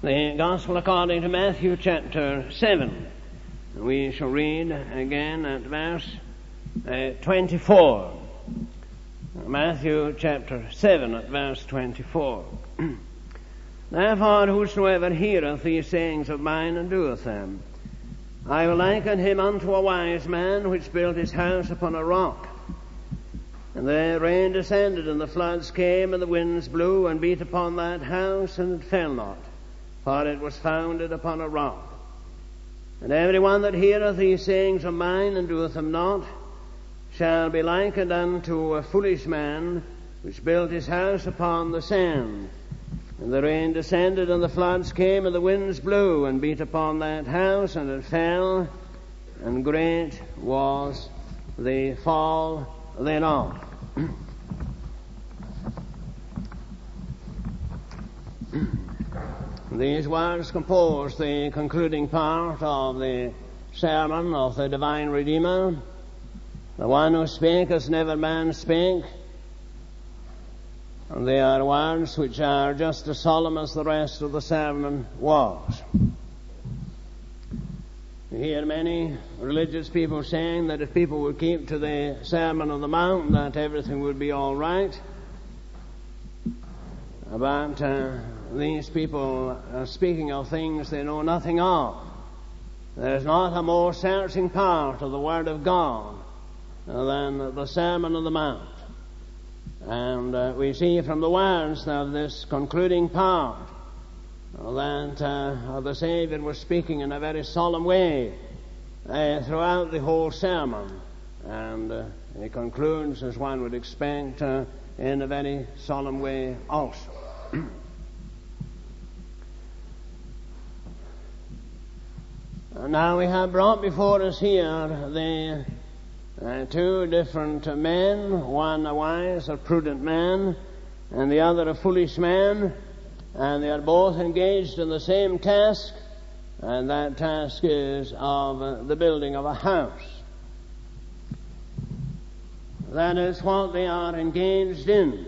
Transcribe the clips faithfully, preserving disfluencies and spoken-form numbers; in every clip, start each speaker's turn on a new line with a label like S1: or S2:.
S1: The Gospel according to Matthew chapter seven. We shall read again at verse uh, twenty-four. Matthew chapter seven at verse twenty-four. Therefore whosoever heareth these sayings of mine and doeth them, I will liken him unto a wise man which built his house upon a rock. And the rain descended, and the floods came, and the winds blew and beat upon that house, and it fell not, for it was founded upon a rock. And every one that heareth these sayings of mine and doeth them not shall be likened unto a foolish man which built his house upon the sand. And the rain descended, and the floods came, and the winds blew and beat upon that house, and it fell, and great was the fall thereof. These words compose the concluding part of the sermon of the Divine Redeemer. The one who spake as never man spake. And they are words which are just as solemn as the rest of the sermon was. You hear many religious people saying that if people would keep to the Sermon on the Mount, that everything would be all right. But uh, these people are speaking of things they know nothing of. There's not a more searching part of the Word of God than the Sermon on the Mount. And uh, we see from the words of this concluding part that uh, the Saviour was speaking in a very solemn way uh, throughout the whole sermon. And uh, he concludes, as one would expect, uh, in a very solemn way also. Now we have brought before us here the uh, two different men, one a wise or prudent man, and the other a foolish man, and they are both engaged in the same task, and that task is of uh, the building of a house. That is what they are engaged in.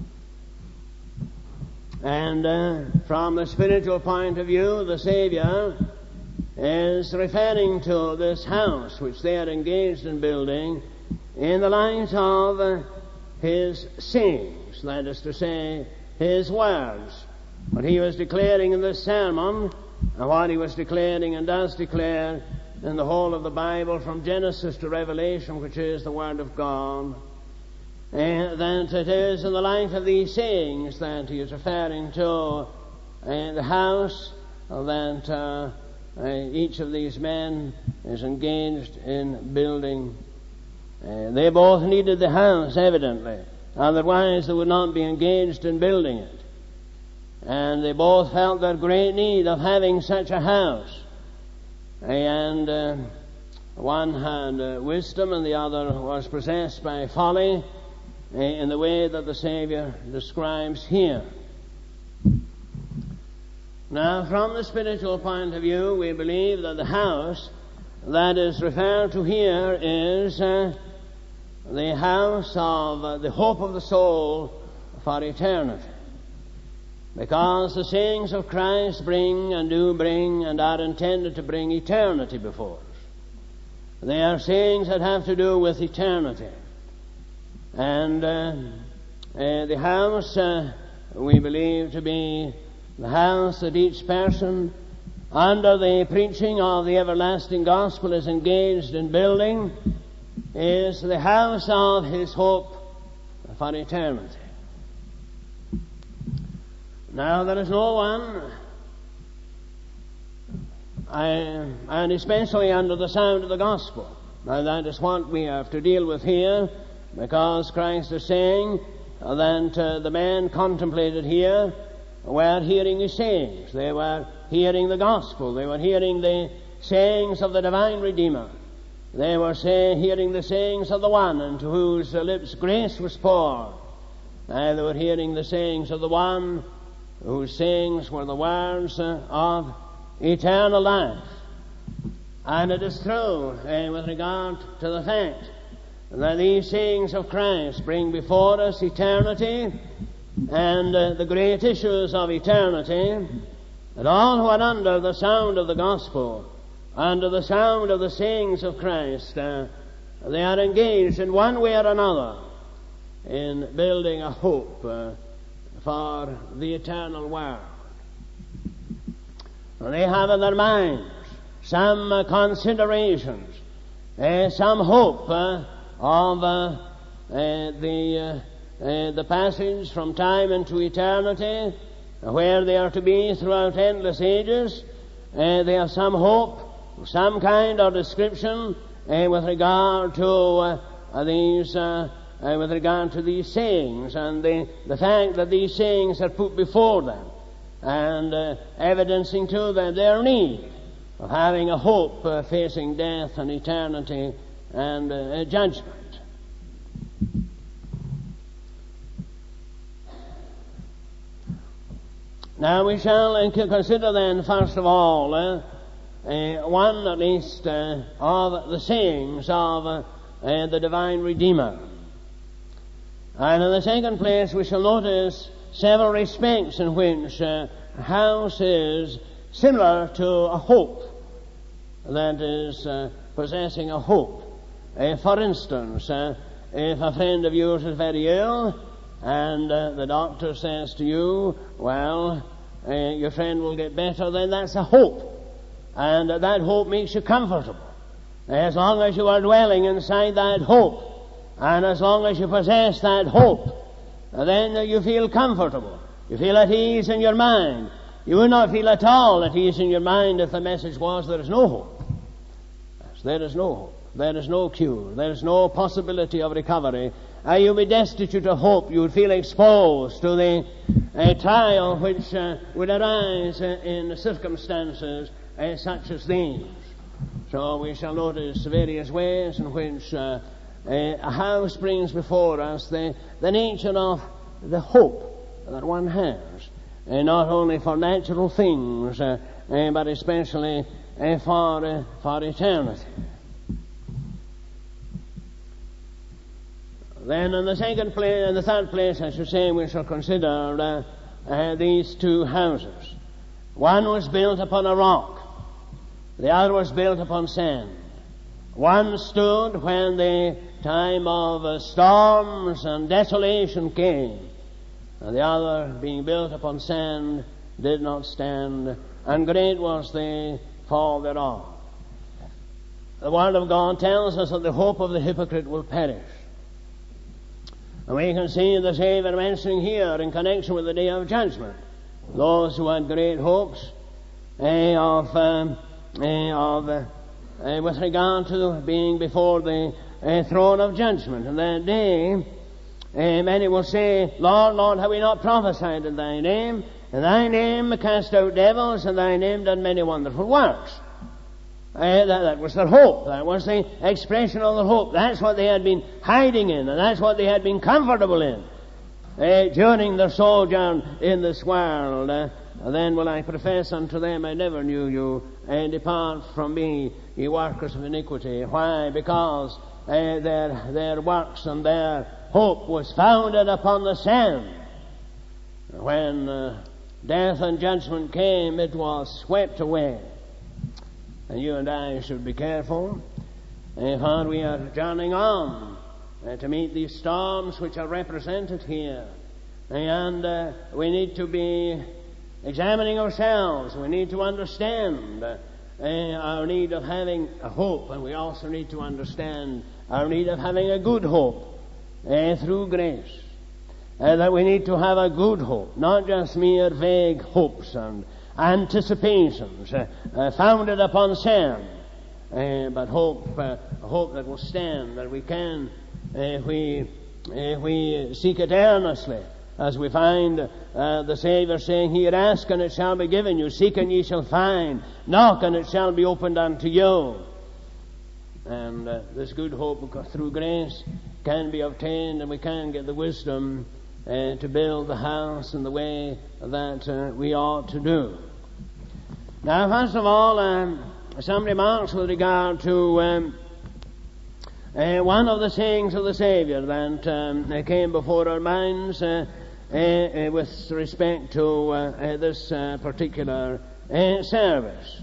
S1: And uh, from the spiritual point of view, the Saviour is referring to this house which they are engaged in building in the light of uh, his sayings, that is to say, his words. What he was declaring in this sermon, and what he was declaring and does declare in the whole of the Bible from Genesis to Revelation, which is the Word of God, and that it is in the light of these sayings that he is referring to uh, the house that uh, uh, each of these men is engaged in building. Uh, they both needed the house, evidently, otherwise they would not be engaged in building it. And they both felt their great need of having such a house. And uh, one had uh, wisdom and the other was possessed by folly, uh, in the way that the Saviour describes here. Now, from the spiritual point of view, we believe that the house that is referred to here is uh, the house of uh, the hope of the soul for eternity. Because the sayings of Christ bring and do bring and are intended to bring eternity before us. They are sayings that have to do with eternity. And uh, uh, the house uh, we believe to be the house that each person under the preaching of the everlasting gospel is engaged in building is the house of his hope for eternity. Now, there is no one, I, and especially under the sound of the gospel. Now, that is what we have to deal with here, because Christ is saying that uh, the men contemplated here were hearing his sayings. They were hearing the gospel. They were hearing the sayings of the Divine Redeemer. They were say, hearing the sayings of the one into whose lips grace was poured. And they were hearing the sayings of the one whose sayings were the words uh, of eternal life. And it is true uh, with regard to the fact that these sayings of Christ bring before us eternity and uh, the great issues of eternity, that all who are under the sound of the gospel, under the sound of the sayings of Christ, uh, they are engaged in one way or another in building a hope uh, for the eternal world. They have in their minds some uh, considerations, uh, some hope uh, of uh, uh, the uh, uh, the passage from time into eternity, where they are to be throughout endless ages. Uh, they have some hope, some kind of description uh, with regard to uh, these, uh, uh, with regard to these sayings, and the the fact that these sayings are put before them, and uh, evidencing to them their need of having a hope uh, facing death and eternity and uh, judgment. Now we shall uh, consider then, first of all, uh, uh, one at least uh, of the sayings of uh, uh, the Divine Redeemer. And in the second place we shall notice several respects in which uh, a house is similar to a hope, that is, uh, possessing a hope. Uh, for instance, uh, if a friend of yours is very ill, and uh, the doctor says to you, well, uh, your friend will get better, then that's a hope. And uh, that hope makes you comfortable. As long as you are dwelling inside that hope, and as long as you possess that hope, uh, then uh, you feel comfortable. You feel at ease in your mind. You would not feel at all at ease in your mind if the message was there is no hope. Yes, there is no hope. There is no cure. There is no possibility of recovery. Uh, you would be destitute of hope. You would feel exposed to the uh, trial which uh, would arise uh, in circumstances uh, such as these. So we shall notice various ways in which uh, uh, a house brings before us the, the nature of the hope that one has, uh, not only for natural things, uh, uh, but especially uh, for, uh, for eternity. Then in the second place, in the third place, I should say, we shall consider uh, uh, these two houses. One was built upon a rock. The other was built upon sand. One stood when the time of uh, storms and desolation came, and the other, being built upon sand, did not stand, and great was the fall thereof. The Word of God tells us that the hope of the hypocrite will perish. And we can see the Savior mentioning here in connection with the day of judgment those who had great hopes eh, of, um, eh, of uh, eh, with regard to being before the eh, throne of judgment. And that day, eh, many will say, Lord, Lord, have we not prophesied in thy name? In thy name cast out devils, and thy name done many wonderful works. Uh, that, that was their hope. That was the expression of their hope. That's what they had been hiding in, and that's what they had been comfortable in uh, during their sojourn in this world. Uh, then will I profess unto them, I never knew you, and depart from me, ye workers of iniquity. Why? Because uh, their their works and their hope was founded upon the sand. When uh, death and judgment came, it was swept away. And you and I should be careful, uh, for we are journeying on uh, to meet these storms which are represented here. And uh, we need to be examining ourselves. We need to understand uh, our need of having a hope, and we also need to understand our need of having a good hope uh, through grace. Uh, that we need to have a good hope, not just mere vague hopes and anticipations uh, uh, founded upon sand, uh, but hope, uh, hope that will stand, that we can, uh, if we, if we seek it earnestly, as we find uh, the Savior saying here, ask and it shall be given you, seek and ye shall find, knock and it shall be opened unto you. And uh, this good hope through grace can be obtained, and we can get the wisdom uh, to build the house in the way that uh, we ought to do. Now, first of all, um, some remarks with regard to um, uh, one of the sayings of the Savior that um, came before our minds uh, uh, uh, with respect to uh, uh, this uh, particular uh, service.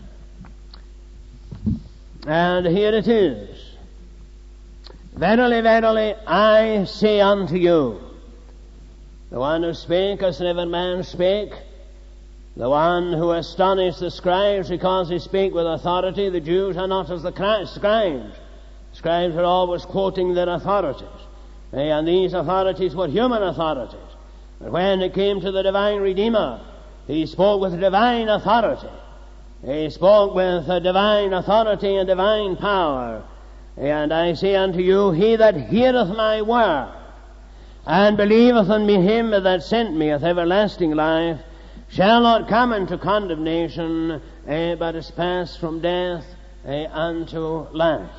S1: And here it is. Verily, verily, I say unto you, the one who spake as never man spake, the one who astonished the scribes because he spake with authority. The Jews are not as the scribes. Scribes are always quoting their authorities, and these authorities were human authorities. But when it came to the divine Redeemer, he spoke with divine authority. He spoke with a divine authority and divine power. And I say unto you, he that heareth my word and believeth on me him that sent me hath everlasting life, shall not come into condemnation, eh, but is passed from death eh, unto life.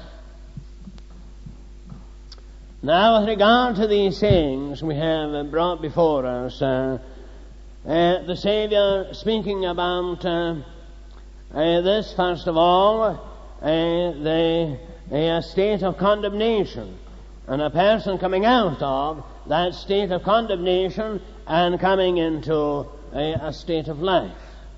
S1: Now, with regard to these sayings we have brought before us, uh, uh, the Saviour speaking about uh, uh, this, first of all, uh, the uh, state of condemnation, and a person coming out of that state of condemnation and coming into a, a state of life.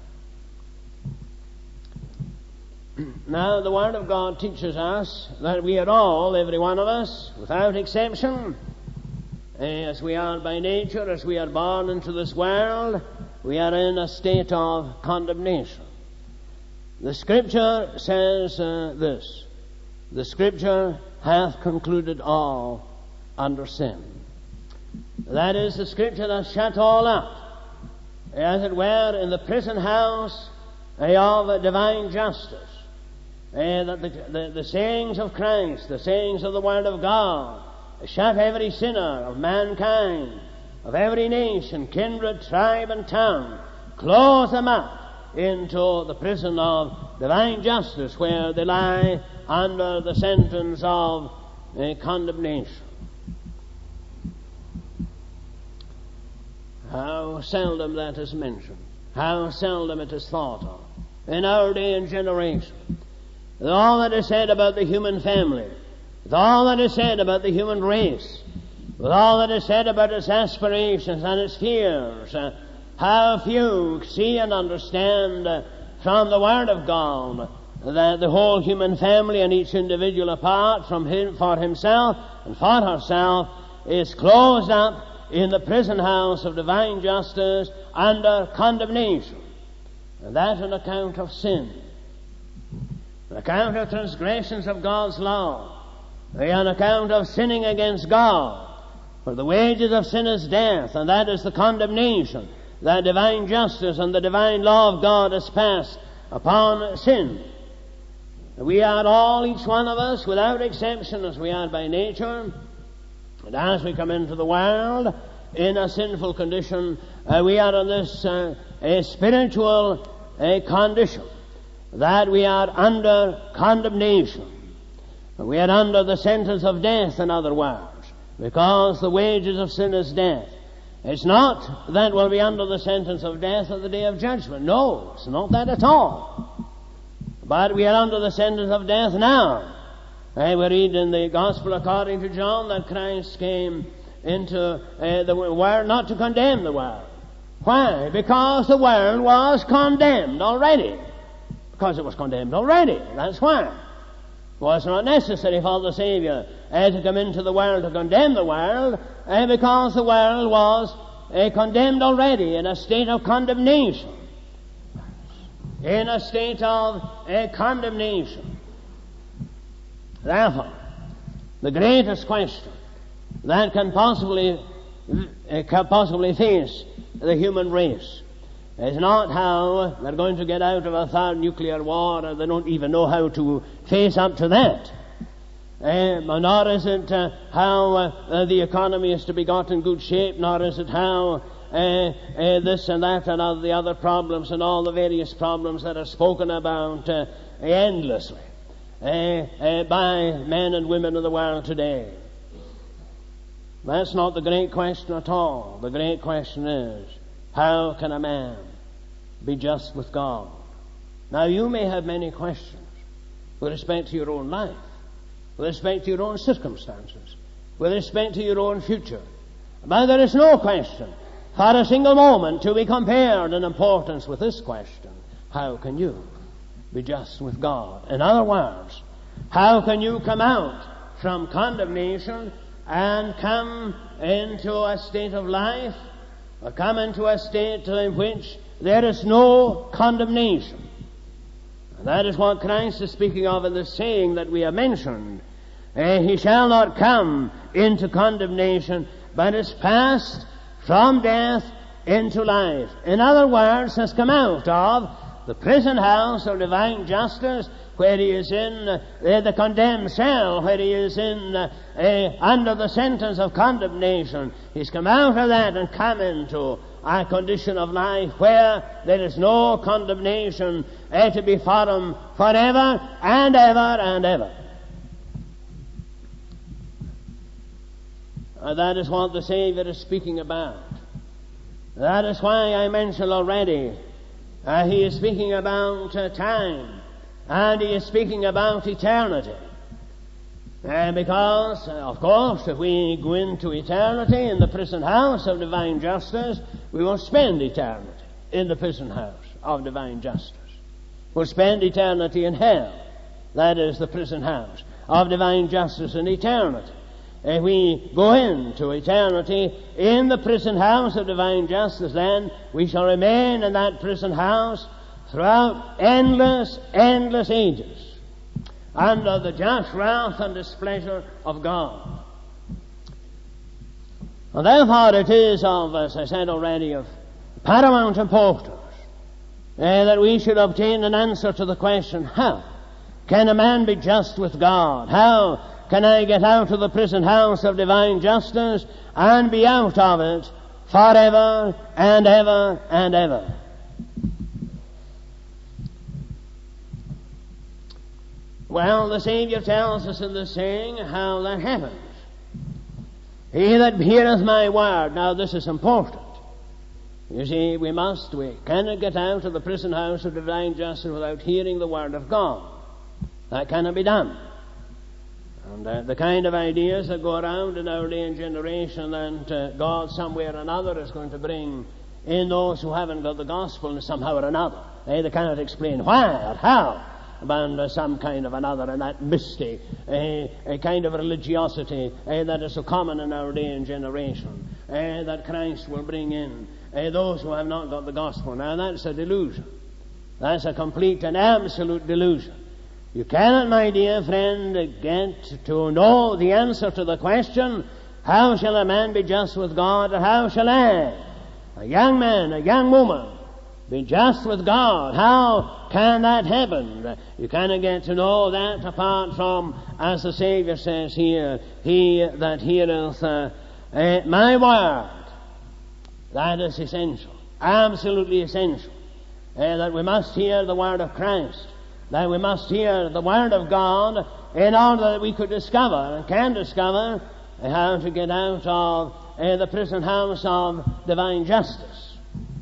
S1: Now, the Word of God teaches us that we are all, every one of us, without exception, as we are by nature, as we are born into this world, we are in a state of condemnation. The Scripture says uh, this: the Scripture hath concluded all under sin. That is, the Scripture hath shut all up, as it were, in the prison house of divine justice. Uh, that the, the, the sayings of Christ, the sayings of the Word of God, shut every sinner of mankind, of every nation, kindred, tribe, and tongue, close them up into the prison of divine justice, where they lie under the sentence of uh, condemnation. How seldom that is mentioned, how seldom it is thought of in our day and generation. With all that is said about the human family, with all that is said about the human race, with all that is said about its aspirations and its fears, uh, how few see and understand uh, from the Word of God that the whole human family and each individual apart from him, for himself and for herself, is closed up in the prison house of divine justice under condemnation. And that on account of sin. On account of transgressions of God's law, on account of sinning against God. For the wages of sin is death, and that is the condemnation that divine justice and the divine law of God has passed upon sin. We are all, each one of us, without exception, as we are by nature, and as we come into the world in a sinful condition, uh, we are in this uh, a spiritual uh, condition, that we are under condemnation. We are under the sentence of death, in other words, because the wages of sin is death. It's not that we'll be under the sentence of death at the day of judgment. No, it's not that at all. But we are under the sentence of death now. And we read in the Gospel according to John that Christ came into uh, the world not to condemn the world. Why? Because the world was condemned already. Because it was condemned already. That's why. It was not necessary for the Savior uh, to come into the world to condemn the world, uh, because the world was uh, condemned already, in a state of condemnation. In a state of uh, condemnation. Therefore, the greatest question that can possibly uh, can possibly face the human race is not how they're going to get out of a third nuclear war, or they don't even know how to face up to that. Uh, nor is it uh, how uh, the economy is to be got in good shape, nor is it how uh, uh, this and that and all the other problems and all the various problems that are spoken about uh, endlessly uh, uh, by men and women of the world today. That's not the great question at all. The great question is, how can a man be just with God? Now, you may have many questions with respect to your own life, with respect to your own circumstances, with respect to your own future. But there is no question for a single moment to be compared in importance with this question: how can you be just with God? In other words, how can you come out from condemnation and come into a state of life, or come into a state in which there is no condemnation? And that is what Christ is speaking of in the saying that we have mentioned. Uh, he shall not come into condemnation, but is passed from death into life. In other words, has come out of the prison house of divine justice, where he is in uh, the condemned cell, where he is in uh, uh, under the sentence of condemnation. He's come out of that and come into a condition of life where there is no condemnation uh, to be for him forever and ever and ever. Uh, that is what the Savior is speaking about. That is why I mentioned already, uh, he is speaking about uh, time, and he is speaking about eternity. Uh, because, uh, of course, if we go into eternity in the prison house of divine justice, we will spend eternity in the prison house of divine justice. We'll spend eternity in hell. That is the prison house of divine justice and eternity. If we go into eternity in the prison house of divine justice, then we shall remain in that prison house throughout endless, endless ages, under the just wrath and displeasure of God. And therefore it is of, as I said already, of paramount importance uh, that we should obtain an answer to the question: how can a man be just with God? How can I get out of the prison house of divine justice and be out of it forever and ever and ever? Well, the Savior tells us in the saying how that happens. He that heareth my word. Now this is important. You see, we must, we cannot get out of the prison house of divine justice without hearing the word of God. That cannot be done. And uh, the kind of ideas that go around in our day and generation that uh, God somewhere or another is going to bring in those who haven't got the gospel somehow or another. Eh, they cannot explain why or how, but uh, some kind of another, and that mystic, eh, a kind of religiosity eh, that is so common in our day and generation, eh, that Christ will bring in eh, those who have not got the gospel. Now that's a delusion. That's a complete and absolute delusion. You cannot, my dear friend, get to know the answer to the question, how shall a man be just with God, or how shall I, a young man, a young woman, be just with God? How can that happen? You cannot get to know that apart from, as the Savior says here, he that heareth uh, uh, my word. That is essential, absolutely essential, uh, that we must hear the word of Christ. That we must hear the word of God in order that we could discover and can discover how to get out of uh, the prison house of divine justice.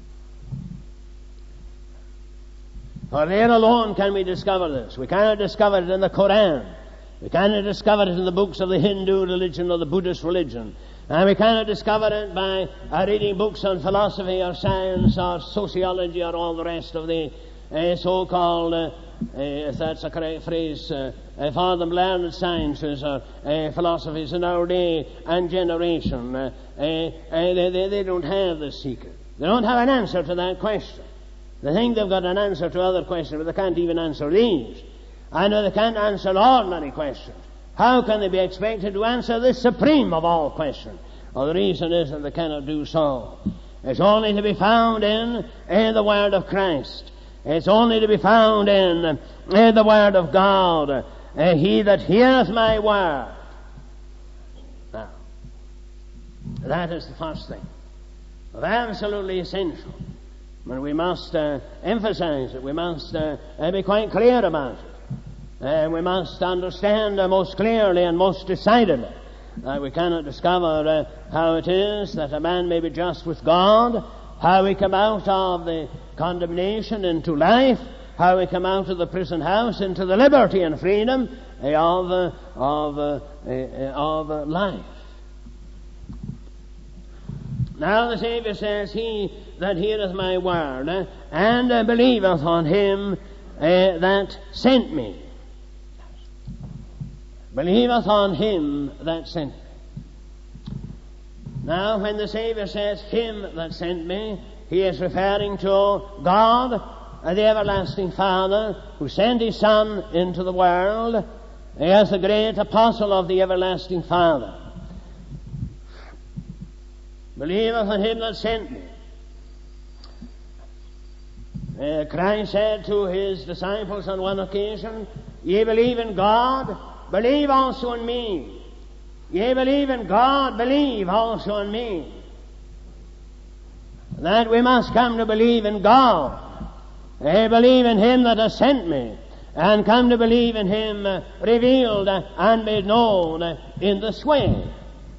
S1: For there alone can we discover this. We cannot discover it in the Koran. We cannot discover it in the books of the Hindu religion or the Buddhist religion. And we cannot discover it by uh, reading books on philosophy or science or sociology or all the rest of the uh, so-called uh, Uh, if that's a correct phrase, uh, uh, for them learned sciences or uh, philosophies in our day and generation. Uh, uh, uh, they, they, they don't have the secret. They don't have an answer to that question. They think they've got an answer to other questions, but they can't even answer these. I know they can't answer ordinary questions. How can they be expected to answer this supreme of all questions? Well, the reason is that they cannot do so. It's only to be found in, in the Word of Christ. It's only to be found in, in the Word of God. Uh, he that heareth my word. Now, that is the first thing. Absolutely essential. And we must uh, emphasize it. We must uh, uh, be quite clear about it. Uh, we must understand uh, most clearly and most decidedly that we cannot discover uh, how it is that a man may be just with God, how we come out of the condemnation into life, how we come out of the prison house into the liberty and freedom uh, of, uh, of, uh, uh, of uh, life. Now the Saviour says, he that heareth my word uh, and uh, believeth on him uh, that sent me. Believeth on him that sent me. Now when the Saviour says, him that sent me, he is referring to God, uh, the everlasting Father, who sent his Son into the world as the great apostle of the everlasting Father. Believeth on him that sent me. Uh, Christ said to his disciples on one occasion, ye believe in God, believe also in me. Ye believe in God, believe also in me. That we must come to believe in God. I believe in him that has sent me, and come to believe in him uh, revealed uh, and made known uh, in this way.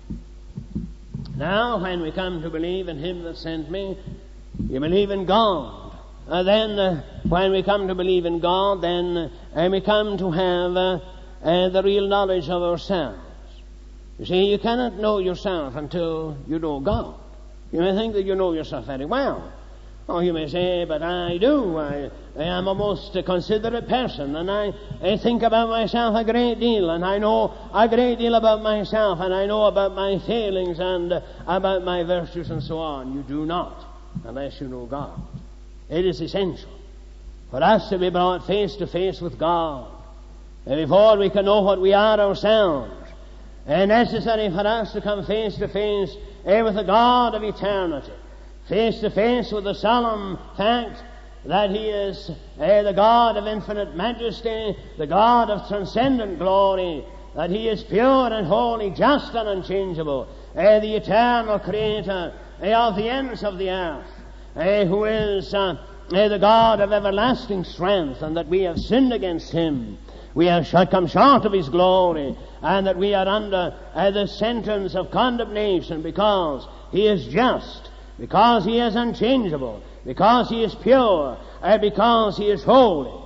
S1: Now, when we come to believe in him that sent me, you believe in God. Uh, then, uh, when we come to believe in God, then uh, we come to have uh, uh, the real knowledge of ourselves. You see, you cannot know yourself until you know God. You may think that you know yourself very well. Oh, you may say, but I do. I, I am a most considerate person, and I, I think about myself a great deal, and I know a great deal about myself, and I know about my failings and uh, about my virtues and so on. You do not, unless you know God. It is essential for us to be brought face to face with God, and before we can know what we are ourselves. And necessary for us to come face to face eh, with the God of eternity, face to face with the solemn fact that he is eh, the God of infinite majesty, the God of transcendent glory, that he is pure and holy, just and unchangeable, eh, the eternal creator eh, of the ends of the earth, eh, who is uh, eh, the God of everlasting strength, and that we have sinned against him. We have come short of his glory, and that we are under uh, the sentence of condemnation because he is just, because he is unchangeable, because he is pure, uh, because he is holy.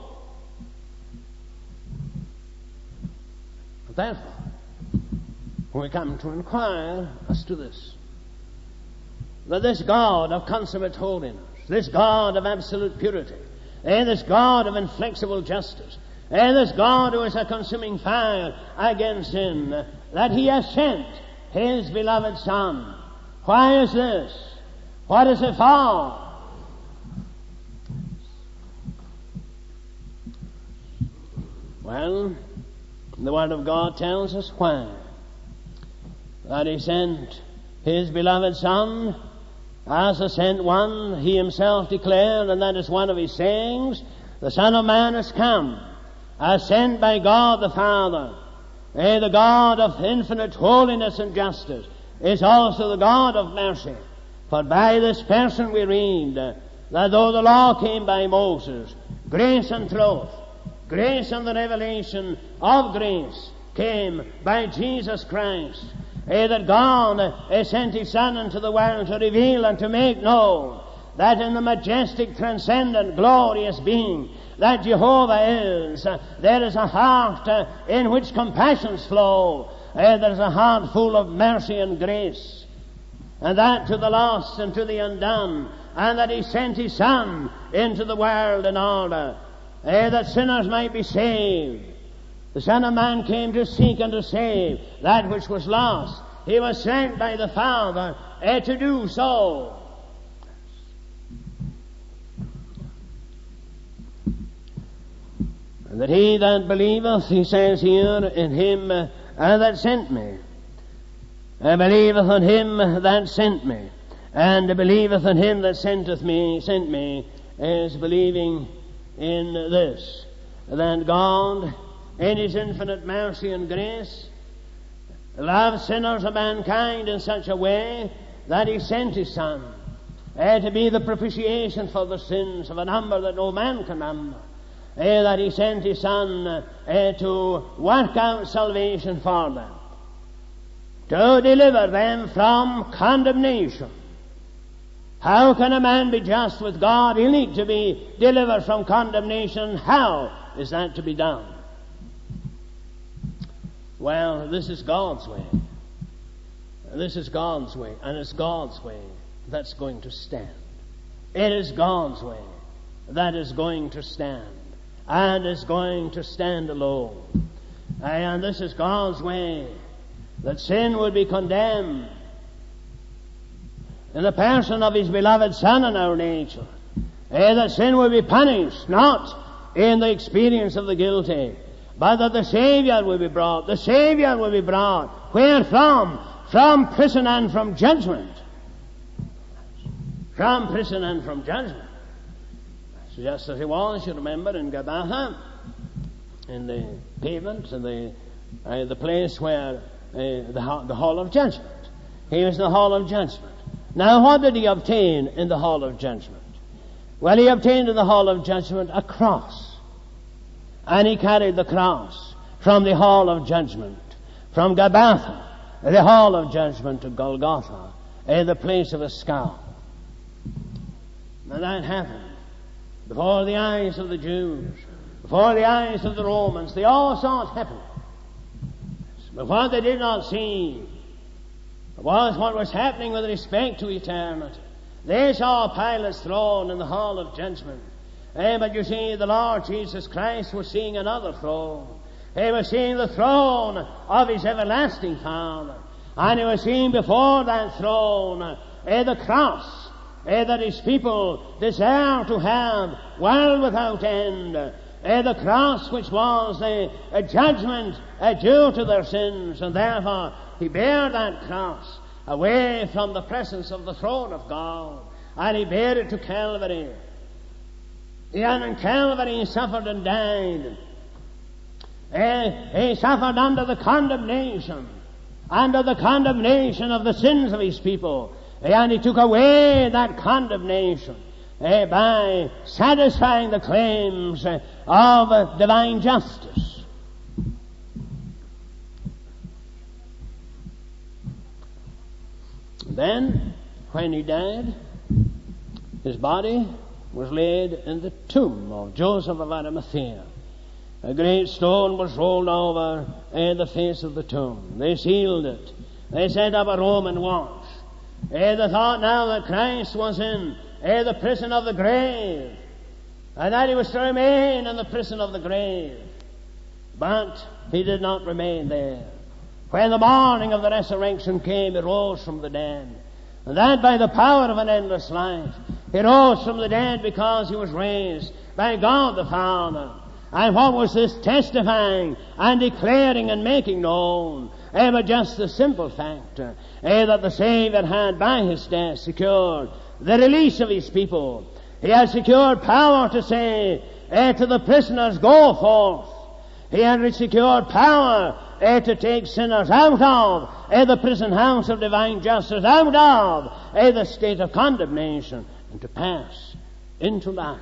S1: But therefore, we come to inquire as to this, that this God of consummate holiness, this God of absolute purity, and this God of inflexible justice, and this God who is a consuming fire against sin, that he has sent his beloved Son. Why is this? What is it for? Well, the Word of God tells us why. That he sent his beloved Son as a sent one. He himself declared, and that is one of his sayings, the Son of Man has come, as sent by God the Father. Eh, the God of infinite holiness and justice is also the God of mercy. For by this person we read uh, that though the law came by Moses, grace and truth, grace and the revelation of grace came by Jesus Christ. Eh, that God uh, sent his Son into the world to reveal and to make known that in the majestic, transcendent, glorious being that Jehovah is, uh, there is a heart uh, in which compassions flow. Uh, there is a heart full of mercy and grace. And that to the lost and to the undone. And that he sent his Son into the world in order uh, that sinners might be saved. The Son of Man came to seek and to save that which was lost. He was sent by the Father uh, to do so. And that he that believeth, he says here, in him uh, that sent me, uh, believeth on him that sent me, and believeth on him that senteth me, sent me, is believing in this, that God, in his infinite mercy and grace, loves sinners of mankind in such a way that he sent his Son uh, to be the propitiation for the sins of a number that no man can number. Uh, that he sent his Son uh, to work out salvation for them, to deliver them from condemnation. How can a man be just with God? He'll need to be delivered from condemnation. How is that to be done? Well, this is God's way. This is God's way, and it's God's way that's going to stand. It is God's way that is going to stand, and is going to stand alone. And this is God's way, that sin would be condemned in the person of His beloved Son in our nature. Eh, that sin would be punished, not in the experience of the guilty, but that the Saviour will be brought. The Saviour will be brought. Where from? From prison and from judgment. From prison and from judgment. Just as He was, you remember, in Gabbatha, in the pavement, in the uh, the place where uh, the, the hall of judgment. He was in the hall of judgment. Now, what did He obtain in the hall of judgment? Well, He obtained in the hall of judgment a cross. And He carried the cross from the hall of judgment, from Gabbatha, the hall of judgment, to Golgotha, uh, the place of a skull. Now that happened before the eyes of the Jews, before the eyes of the Romans. They all saw it happen. But what they did not see was what was happening with respect to eternity. They saw Pilate's throne in the hall of judgment. Eh, but you see, the Lord Jesus Christ was seeing another throne. He was seeing the throne of His everlasting Father. And He was seeing before that throne eh, the cross eh, that His people desire to have world without end. Eh, the cross which was the uh, judgment uh, due to their sins. And therefore He bare that cross away from the presence of the throne of God. And He bare it to Calvary. And on Calvary He suffered and died. Eh, he suffered under the condemnation, under the condemnation of the sins of His people. And He took away that condemnation eh, by satisfying the claims eh, of uh, divine justice. Then, when He died, His body was laid in the tomb of Joseph of Arimathea. A great stone was rolled over uh, the face of the tomb. They sealed it. They set up a Roman watch. Uh, they thought now that Christ was in uh, the prison of the grave, and that He was to remain in the prison of the grave. But He did not remain there. When the morning of the resurrection came, He rose from the dead. And that by the power of an endless life. He rose from the dead because He was raised by God the Father. And what was this testifying and declaring and making known? Eh, but just the simple fact eh, that the Saviour had by His death secured the release of His people. He had secured power to say eh, to the prisoners, go forth. He had secured power eh, to take sinners out of eh, the prison house of divine justice, out of eh, the state of condemnation, and to pass into life.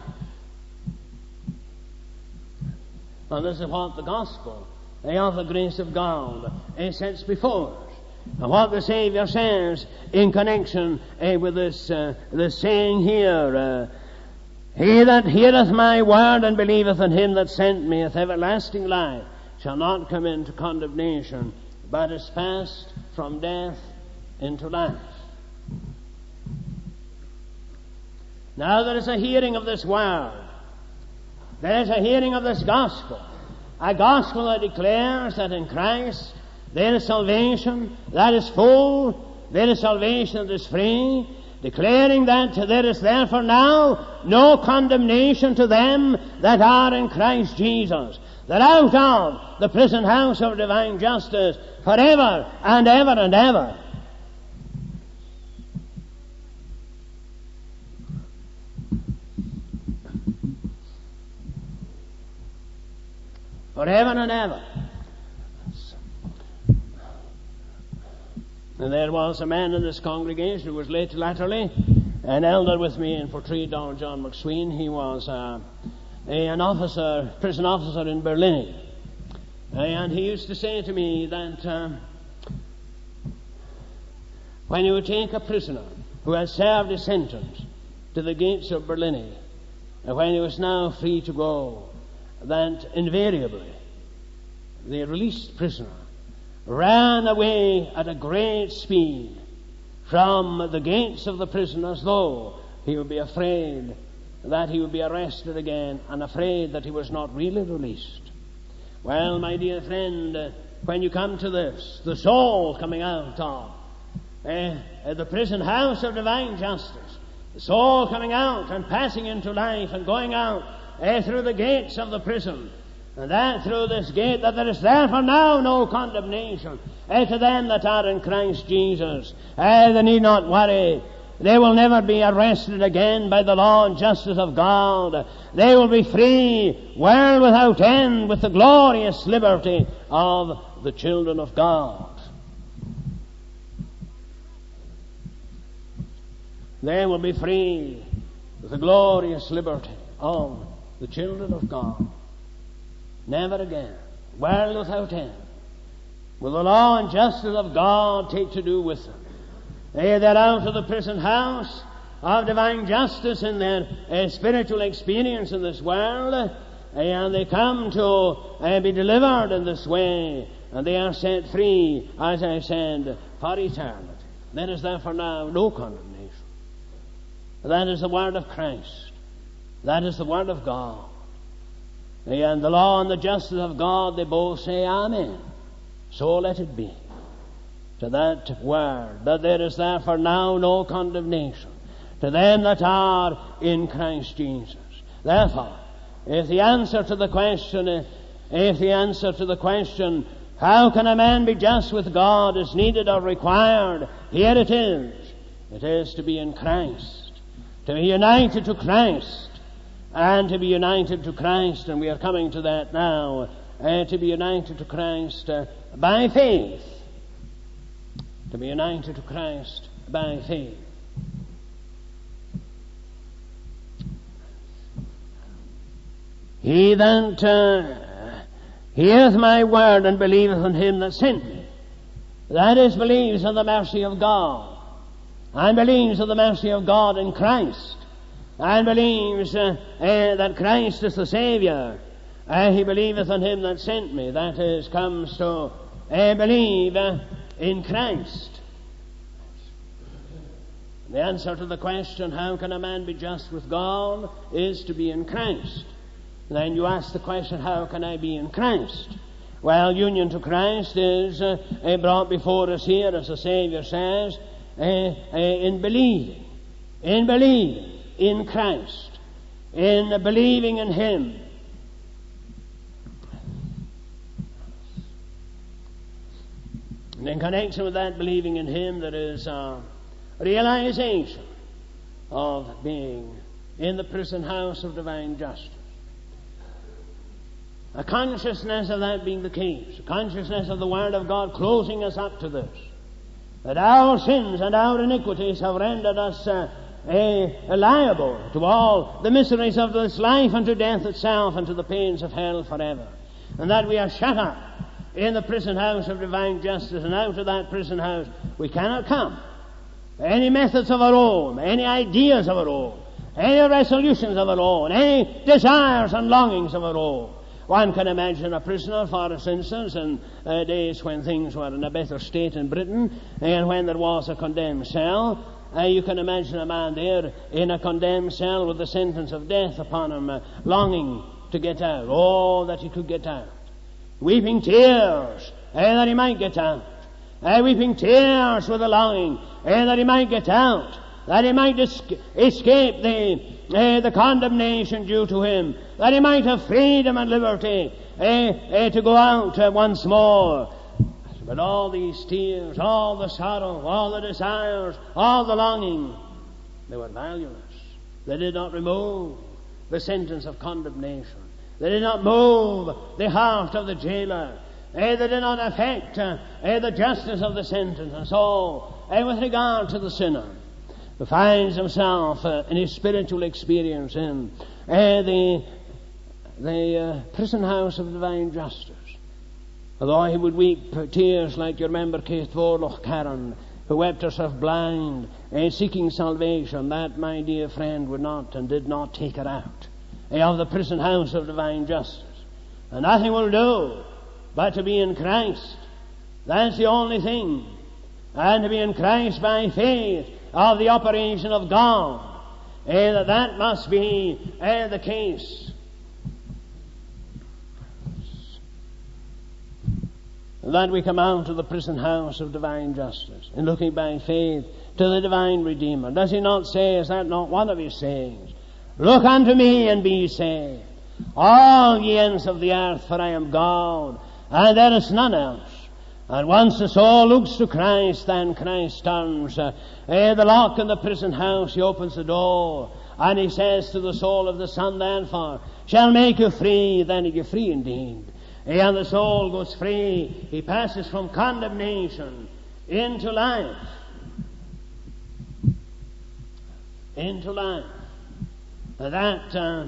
S1: And this is what the gospel eh, of the grace of God eh, sets before us. And what the Saviour says in connection eh, with this, uh, this saying here, uh, He that heareth my word and believeth in Him that sent me hath everlasting life, shall not come into condemnation, but is passed from death into life. Now there is a hearing of this word. There is a hearing of this gospel. A gospel that declares that in Christ there is salvation that is full, there is salvation that is free, declaring that there is therefore now no condemnation to them that are in Christ Jesus, that out of the prison house of divine justice forever and ever and ever forever and ever. And there was a man in this congregation who was late latterly, an elder with me in Portree, Donald John McSween. He was uh, a, an officer, prison officer in Berlin. And he used to say to me that uh, when he would take a prisoner who had served his sentence to the gates of Berlin, and when he was now free to go, that invariably the released prisoner ran away at a great speed from the gates of the prison as though he would be afraid that he would be arrested again and afraid that he was not really released. Well, my dear friend, uh, when you come to this, the soul coming out of uh, the prison house of divine justice, the soul coming out and passing into life and going out uh, through the gates of the prison, and that through this gate, that there is therefore now no condemnation uh, to them that are in Christ Jesus. Uh, they need not worry. They will never be arrested again by the law and justice of God. They will be free, world without end, with the glorious liberty of the children of God. They will be free with the glorious liberty of the children of God. Never again, world without end, will the law and justice of God take to do with them. They are out of the prison house of divine justice in their uh, spiritual experience in this world, uh, and they come to uh, be delivered in this way, and they are set free, as I said, for eternity. There is therefore now no condemnation. That is the word of Christ. That is the word of God. And the law and the justice of God, they both say Amen. So let it be. To that word, that there is therefore now no condemnation to them that are in Christ Jesus. Therefore, if the answer to the question, if the answer to the question, how can a man be just with God, is needed or required, here it is. It is to be in Christ, to be united to Christ, and to be united to Christ, and we are coming to that now, uh, to be united to Christ uh, by faith. To be united to Christ by faith. He that uh, heareth my word and believeth on him that sent me, that is, believes in the mercy of God, and believes in the mercy of God in Christ, and believes uh, uh, that Christ is the Saviour, and he believeth on him that sent me, that is, comes to uh, believe uh, in Christ. The answer to the question, how can a man be just with God, is to be in Christ. Then you ask the question, how can I be in Christ? Well, union to Christ is uh, uh, brought before us here, as the Saviour says, uh, uh, in believing, in believing in Christ, in uh, believing in Him. And in connection with that believing in Him, there is a realization of being in the prison house of divine justice. A consciousness of that being the case, a consciousness of the Word of God closing us up to this, that our sins and our iniquities have rendered us uh, uh, liable to all the miseries of this life and to death itself and to the pains of hell forever, and that we are shut up in the prison house of divine justice, and out of that prison house we cannot come. Any methods of our own, any ideas of our own, any resolutions of our own, any desires and longings of our own. One can imagine a prisoner, for instance, in uh, days when things were in a better state in Britain, and when there was a condemned cell. Uh, you can imagine a man there in a condemned cell with the sentence of death upon him, uh, longing to get out. Oh, that he could get out. Weeping tears, uh, that he might get out. Uh, weeping tears with a longing, uh, that he might get out. That he might es- escape the Uh, the condemnation due to him, that he might have freedom and liberty uh, uh, to go out uh, once more. But all these tears, all the sorrow, all the desires, all the longing, they were valueless. They did not remove the sentence of condemnation. They did not move the heart of the jailer. Uh, they did not affect uh, uh, the justice of the sentence. And so, uh, with regard to the sinner, who finds himself uh, in his spiritual experience in uh, the, the uh, prison house of divine justice. Although he would weep tears like you remember Kate Vorloch Karen, who wept herself blind, uh, seeking salvation, that, my dear friend, would not and did not take her out uh, of the prison house of divine justice. And nothing will do but to be in Christ. That's the only thing. and to be in Christ by faith of the operation of God. Eh, that that must be eh, the case. That we come out of the prison house of divine justice, and looking by faith to the divine Redeemer. Does he not say, is that not one of his sayings? Look unto me and be saved, all ye ends of the earth, for I am God, and there is none else. And once the soul looks to Christ, then Christ turns uh, eh, the lock in the prison house. He opens the door, and he says to the soul of the Son, therefore, shall make you free, then are you free indeed. And the soul goes free. He passes from condemnation into life. Into life. That, uh,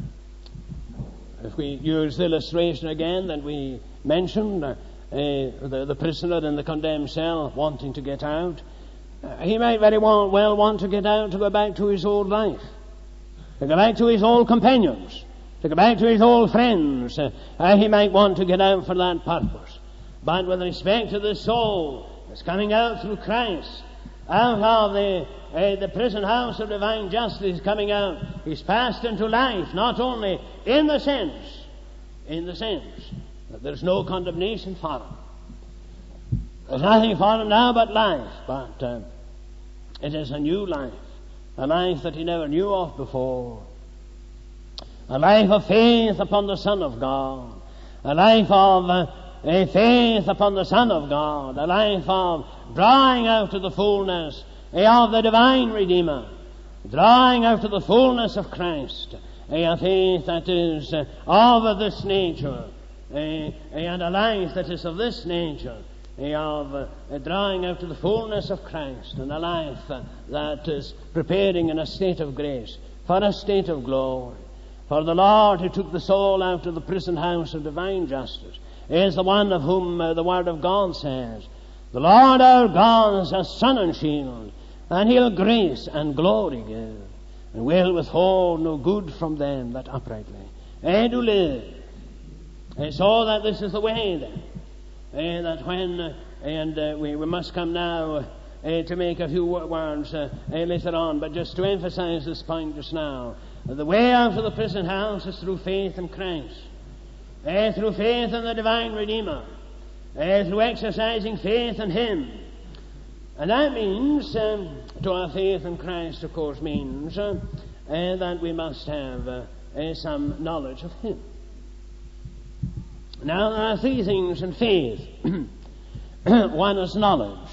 S1: if we use the illustration again that we mentioned, uh, uh, the, the prisoner in the condemned cell wanting to get out, uh, he might very well, well want to get out to go back to his old life, to go back to his old companions, to go back to his old friends. Uh, uh, he might want to get out for that purpose. But with respect to the soul that's coming out through Christ, out of the, uh, the prison house of divine justice, coming out, he's passed into life, not only in the sense, in the sense that there's no condemnation for him. There's nothing for him now but life, but uh, it is a new life, a life that he never knew of before. A life of faith upon the Son of God. A life of uh, a faith upon the Son of God. A life of drawing out to the fullness of the divine Redeemer. Drawing out to the fullness of Christ. A faith that is uh, of this nature. A, and a life that is of this nature. A, of uh, drawing out to the fullness of Christ. And a life uh, that is preparing in a state of grace for a state of glory. For the Lord who took the soul out of the prison house of divine justice is the one of whom uh, the Word of God says, the Lord our God is a sun and shield, and he'll grace and glory give, and will withhold no good from them that uprightly and do live. And so that this is the way then, and that when, uh, and uh, we, we must come now uh, to make a few words uh, uh, later on, but just to emphasize this point just now. The way out of the prison house is through faith in Christ, uh, through faith in the divine Redeemer, uh, through exercising faith in Him. And that means, um, to have faith in Christ, of course, means uh, uh, that we must have uh, uh, some knowledge of Him. Now, there are three things in faith. One is knowledge,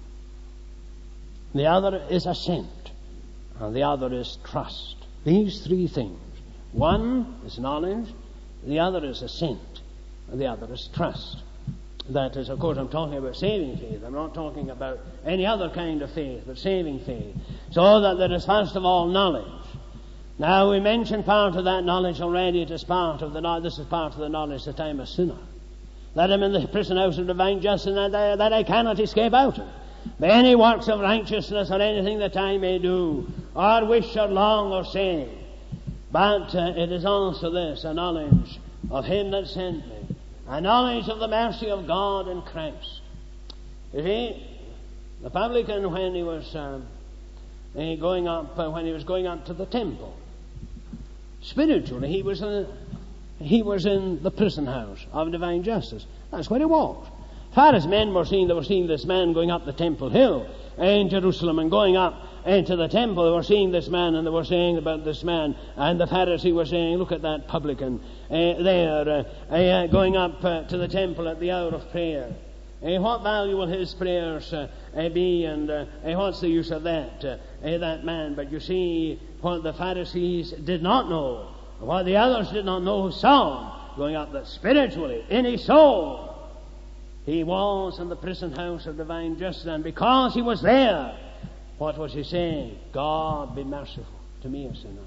S1: the other is assent, and the other is trust. These three things. One is knowledge, the other is assent, and the other is trust. That is, of course, I'm talking about saving faith. I'm not talking about any other kind of faith, but saving faith. So that there is first of all knowledge. Now, we mentioned part of that knowledge already. It is part of the, this is part of the knowledge that I am a sinner. That I'm in the prison house of divine justice, and that I, that I cannot escape out of. By any works of righteousness or anything that I may do, or wish or long or say. But uh, it is also this, a knowledge of Him that sent me, a knowledge of the mercy of God in Christ. You see, the publican, when he was uh, going up, uh, when he was going up to the temple, spiritually he was in, he was in the prison house of divine justice. That's where he was. As far as men were seeing, they were seeing this man going up the Temple Hill in Jerusalem and going up into the temple. They were seeing this man, and they were saying about this man, and the Pharisee was saying, look at that publican uh, there uh, uh, going up uh, to the temple at the hour of prayer. Uh, what value will his prayers uh, uh, be, and uh, uh, what's the use of that, uh, uh, that man? But you see, what the Pharisees did not know, what the others did not know who saw him going up, that spiritually, in his soul, he was in the prison house of divine justice, and because he was there, what was he saying? God, be merciful to me, a sinner.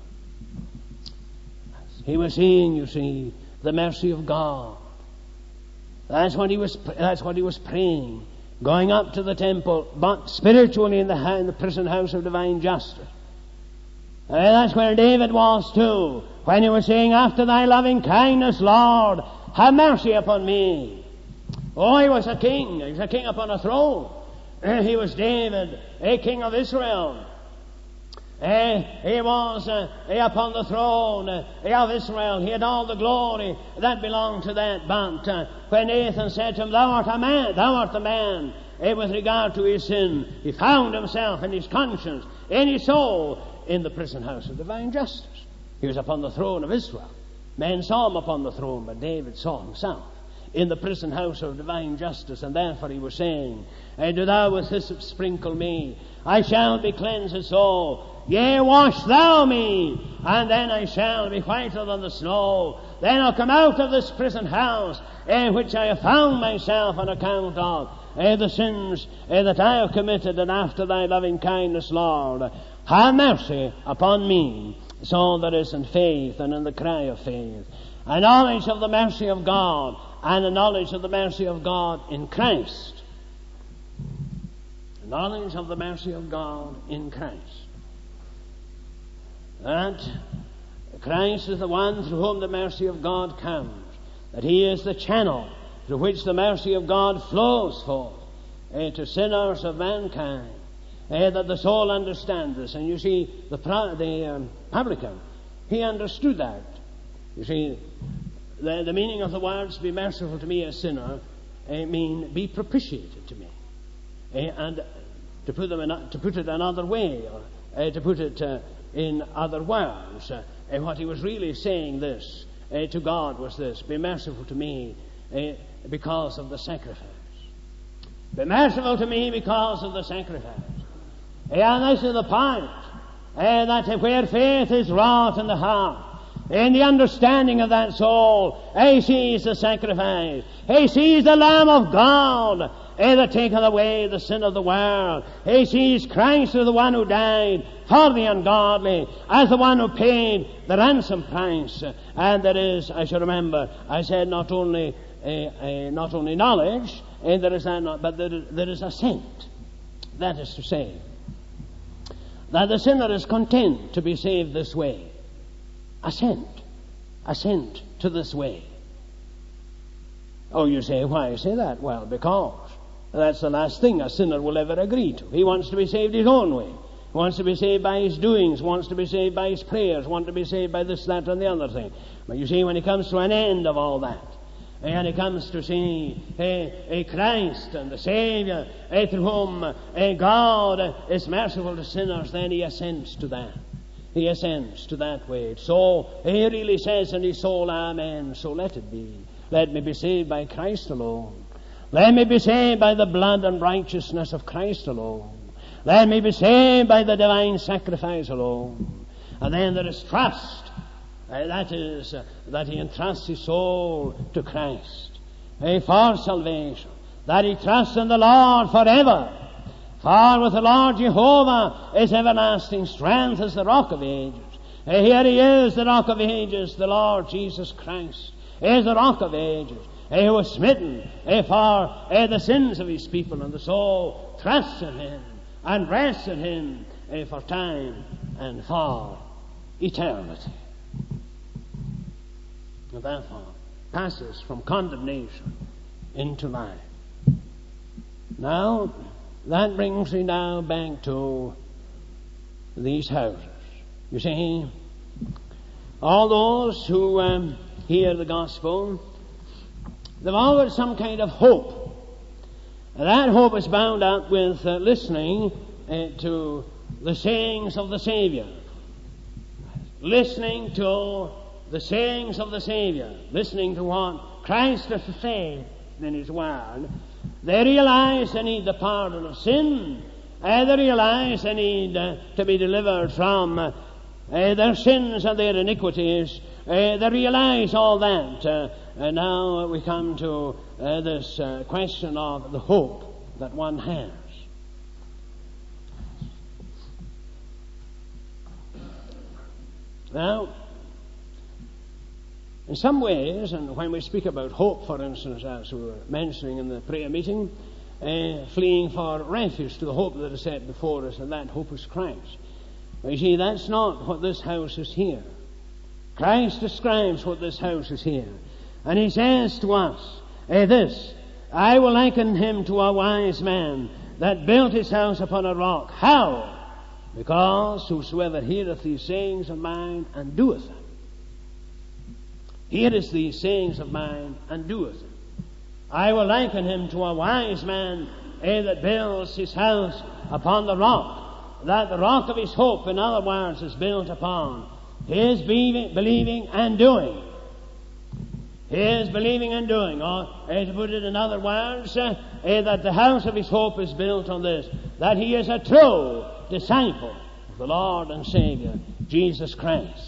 S1: He was seeing, you see, the mercy of God. That's what he was. That's what he was praying, going up to the temple, but spiritually in the, in the prison house of divine justice. And that's where David was too, when he was saying, "After Thy loving kindness, Lord, have mercy upon me." Oh, he was a king. He was a king upon a throne. Uh, he was David, a king of Israel. Uh, he was uh, upon the throne uh, of Israel. He had all the glory that belonged to that. But uh, when Nathan said to him, Thou art a man, thou art the man, uh, with regard to his sin, he found himself in his conscience, in his soul, in the prison house of divine justice. He was upon the throne of Israel. Men saw him upon the throne, but David saw himself in the prison house of divine justice, and therefore he was saying, uh, Do thou with hyssop sprinkle me, I shall be cleansed so. Yea, wash thou me, and then I shall be whiter than the snow. Then I'll come out of this prison house, in which I have found myself on account of uh, the sins uh, that I have committed, and after thy loving kindness, Lord, have mercy upon me. So there is in faith and in the cry of faith a knowledge of the mercy of God, and a knowledge of the mercy of God in Christ. A knowledge of the mercy of God in Christ. That Christ is the one through whom the mercy of God comes. That He is the channel through which the mercy of God flows forth uh, to sinners of mankind. Uh, that the soul understands this. And you see, the, the um, publican, he understood that. You see, the, the meaning of the words, be merciful to me a sinner, uh, mean be propitiated to me. Uh, and to put, them in, to put it another way, or uh, to put it uh, in other words, uh, uh, what he was really saying this uh, to God was this: be merciful to me uh, because of the sacrifice. Be merciful to me because of the sacrifice. Uh, and this is the point, uh, that where faith is wrought in the heart, in the understanding of that soul, he sees the sacrifice. He sees the Lamb of God, he that taketh away the sin of the world. He sees Christ as the one who died for the ungodly, as the one who paid the ransom price. And there is, I should remember, I said not only uh, uh, not only knowledge, uh, there is that, but there, there is assent. That is to say, that the sinner is content to be saved this way. Assent. Assent to this way. Oh, you say, why say that? Well, because that's the last thing a sinner will ever agree to. He wants to be saved his own way. He wants to be saved by his doings, wants to be saved by his prayers, wants to be saved by this, that, and the other thing. But you see, when he comes to an end of all that, and he comes to see a, a Christ and the Savior, a, through whom a God is merciful to sinners, then he assents to that. He assents to that way. So he really says in his soul, Amen, so let it be. Let me be saved by Christ alone. Let me be saved by the blood and righteousness of Christ alone. Let me be saved by the divine sacrifice alone. And then there is trust. Uh, that is, uh, that he entrusts his soul to Christ uh, for salvation. That he trusts in the Lord forever. For with the Lord Jehovah is everlasting strength as the rock of ages. Uh, here he is, the rock of ages, the Lord Jesus Christ is the rock of ages. Uh, who was smitten uh, for uh, the sins of his people, and the soul trusts in him and rests in him uh, for time and for eternity. And therefore passes from condemnation into life. Now, that brings me now back to these houses. You see, all those who um, hear the gospel, they've always some kind of hope. And that hope is bound up with uh, listening uh, to the sayings of the Savior. Listening to the sayings of the Savior. Listening to what Christ has to say in His Word. They realize they need the pardon of sin. Uh, they realize they need uh, to be delivered from uh, uh, their sins and their iniquities. Uh, they realize all that. Uh, and now we come to uh, this uh, question of the hope that one has. Now, in some ways, and when we speak about hope, for instance, as we were mentioning in the prayer meeting, uh, fleeing for refuge to the hope that is set before us, and that hope is Christ. But you see, that's not what this house is here. Christ describes what this house is here. And He says to us uh, this: I will liken him to a wise man that built his house upon a rock. How? Because whosoever heareth these sayings of mine and doeth them, heareth these sayings of mine and doeth them, I will liken him to a wise man eh, that builds his house upon the rock, that the rock of his hope, in other words, is built upon his believing, believing and doing. His believing and doing, or eh, to put it in other words, uh, eh, that the house of his hope is built on this, that he is a true disciple of the Lord and Savior, Jesus Christ.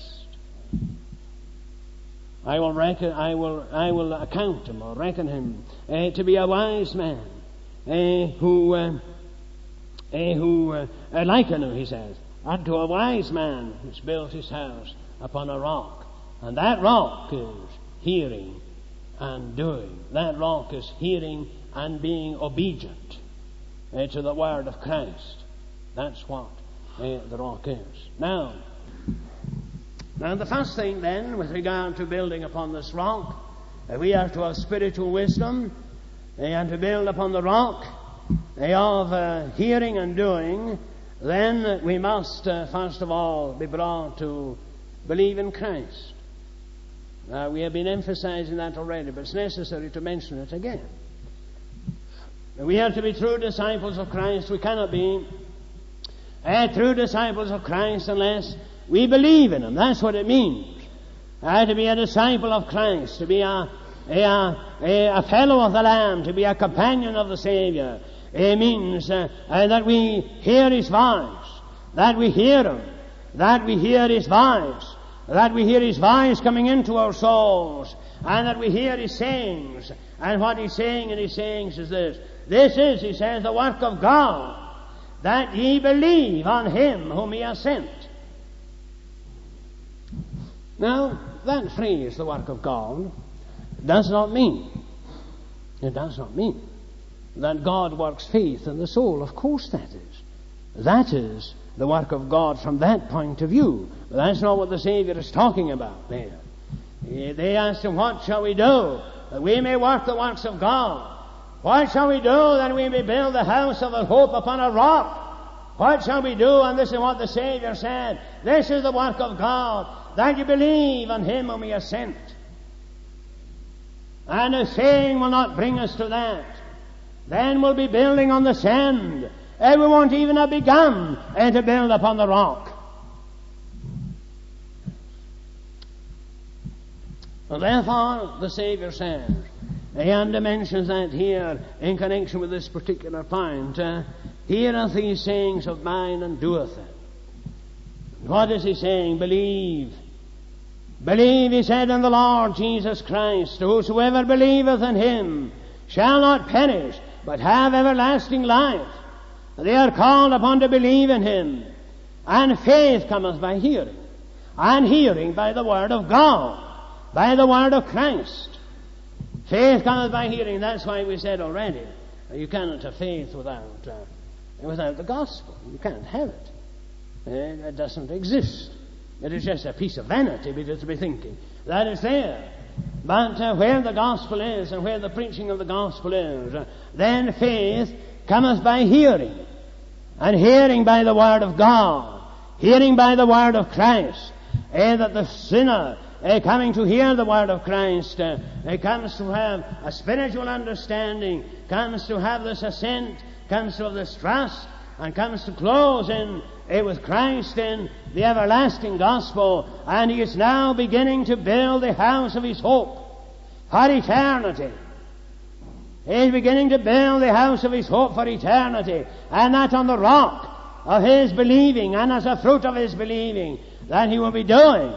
S1: I will reckon, I will, I will account him or reckon him uh, to be a wise man, uh, who, uh, uh, who uh, uh, liken him, he says, unto a wise man who's built his house upon a rock, and that rock is hearing and doing. That rock is hearing and being obedient uh, to the word of Christ. That's what uh, the rock is. Now, now the first thing then, with regard to building upon this rock, uh, we are to have spiritual wisdom uh, and to build upon the rock uh, of uh, hearing and doing. Then we must uh, first of all be brought to believe in Christ. Uh, we have been emphasizing that already, but it's necessary to mention it again. We are to be true disciples of Christ. We cannot be uh, true disciples of Christ unless we believe in Him. That's what it means. Uh, to be a disciple of Christ, to be a, a, a, a fellow of the Lamb, to be a companion of the Savior. It means uh, uh, that we hear His voice, that we hear Him, that we hear His voice, that we hear His voice coming into our souls, and that we hear His sayings. And what He's saying in His sayings is this. This is, He says, the work of God, that ye believe on Him whom He has sent. Now, that phrase, the work of God, does not mean, it does not mean that God works faith in the soul. Of course that is. That is the work of God from that point of view. But that's not what the Savior is talking about there. They asked Him, what shall we do that we may work the works of God? What shall we do that we may build the house of the hope upon a rock? What shall we do? And this is what the Savior said. This is the work of God, that you believe on Him whom He has sent. And if saying will not bring us to that, then we'll be building on the sand, and we won't even have begun to build upon the rock. And therefore, the Savior says, and mentions that here in connection with this particular point, uh, heareth these sayings of mine and doeth them. What is He saying? Believe. Believe, He said, in the Lord Jesus Christ. Whosoever believeth in Him shall not perish, but have everlasting life. They are called upon to believe in Him. And faith cometh by hearing, and hearing by the word of God, by the word of Christ. Faith cometh by hearing. That's why we said already, you cannot have faith without uh, without the gospel. You can't have it. It doesn't exist. It is just a piece of vanity to be thinking that is there. But uh, where the gospel is, and where the preaching of the gospel is, uh, then faith cometh by hearing, and hearing by the word of God, hearing by the word of Christ, and that the sinner uh, coming to hear the word of Christ uh, uh, comes to have a spiritual understanding, comes to have this assent, comes to have this trust, and comes to close in uh, with Christ in the everlasting gospel, and he is now beginning to build the house of his hope for eternity. He is beginning to build the house of his hope for eternity, and that on the rock of his believing, and as a fruit of his believing, that he will be doing.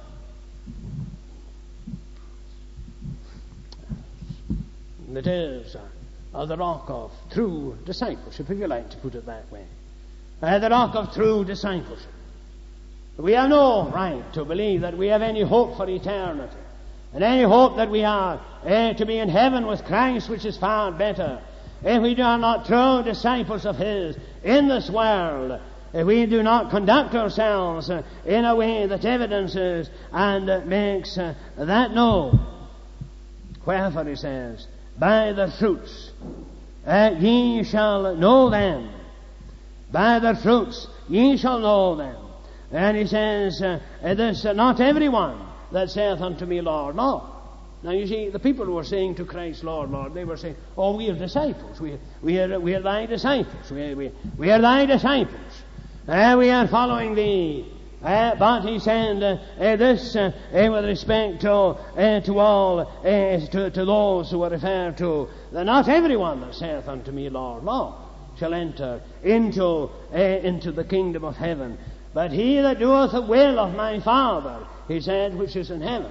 S1: It is uh, the rock of true discipleship, if you like to put it that way. Uh, the rock of true discipleship. We have no right to believe that we have any hope for eternity, and any hope that we are uh, to be in heaven with Christ, which is far better, if we are not true disciples of His in this world, if we do not conduct ourselves uh, in a way that evidences and uh, makes uh, that known. Wherefore, he says, by the fruits Uh, ye shall know them. By their fruits ye shall know them. And he says, uh, this, uh, not everyone that saith unto me, Lord, Lord. Now you see, the people who were saying to Christ, Lord, Lord, they were saying, oh, we are disciples. We, we, are, we are thy disciples. We, we, we are thy disciples. Uh, we are following thee. Uh, but he said uh, uh, this uh, uh, with respect to uh, to all uh, to, to those who are referred to, that not everyone that saith unto me, Lord, Lord, shall enter into uh, into the kingdom of heaven, but he that doeth the will of my Father, he said, which is in heaven.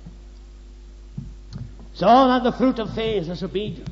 S1: So that the fruit of faith is obedience.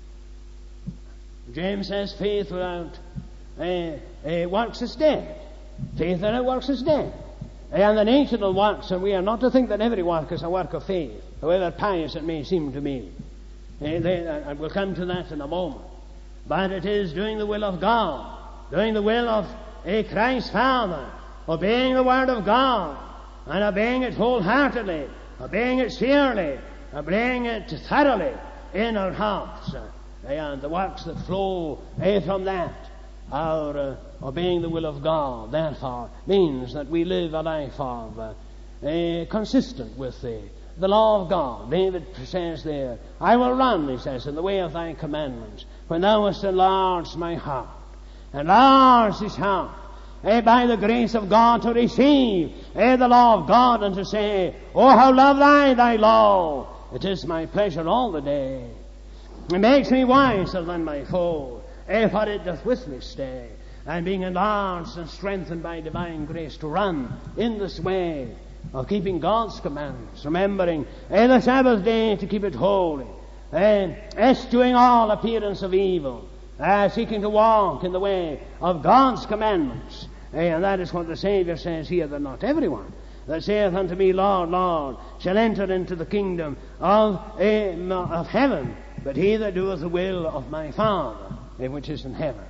S1: James says, faith without uh, uh, works is dead. Faith without works is dead. And the nature of works, and we are not to think that every work is a work of faith, however pious it may seem to me. And we'll come to that in a moment. But it is doing the will of God, doing the will of a Christ Father, obeying the Word of God, and obeying it wholeheartedly, obeying it sincerely, obeying it thoroughly in our hearts. And the works that flow from that are uh, obeying the will of God, therefore, means that we live a life of uh, uh, consistent with the, the law of God. David says there, I will run, he says, in the way of thy commandments, when thou hast enlarged my heart. Enlarge his heart, uh, by the grace of God, to receive uh, the law of God, and to say, oh, how love I thy law! It is my pleasure all the day. It makes me wiser than my foe. Eh, for it doth with me stay, and being enlarged and strengthened by divine grace to run in this way of keeping God's commandments, remembering eh, the Sabbath day to keep it holy, eh, eschewing all appearance of evil, eh, seeking to walk in the way of God's commandments. Eh, and that is what the Saviour says here, that not everyone that saith unto me, Lord, Lord, shall enter into the kingdom of, eh, of heaven, but he that doeth the will of my Father, which is in heaven.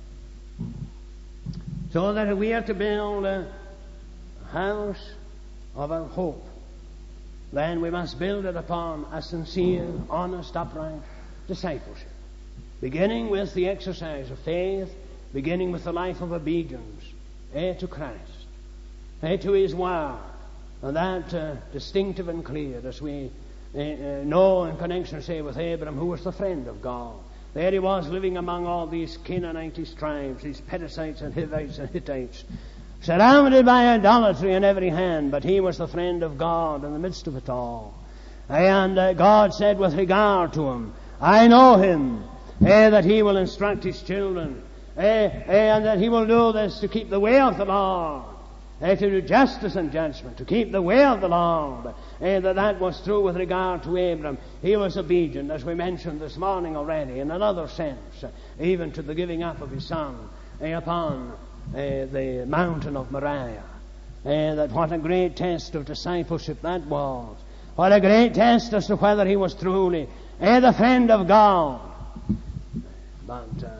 S1: So that if we are to build a house of our hope, then we must build it upon a sincere, honest, upright discipleship, beginning with the exercise of faith, beginning with the life of obedience eh, to Christ, eh, to His Word, and that uh, distinctive and clear, as we uh, uh, know in connection, say, with Abraham, who was the friend of God. There he was, living among all these Canaanitish tribes, these Perizzites and Hivites and Hittites, surrounded by idolatry on every hand, but he was the friend of God in the midst of it all. And uh, God said with regard to him, I know him, eh, that he will instruct his children, eh, eh, and that he will do this to keep the way of the Lord, eh, to do justice and judgment, to keep the way of the Lord. Eh, that that was true with regard to Abram. He was obedient, as we mentioned this morning already, in another sense, even to the giving up of his son eh, upon eh, the mountain of Moriah. Eh, that what a great test of discipleship that was. What a great test as to whether he was truly eh, the friend of God. But uh,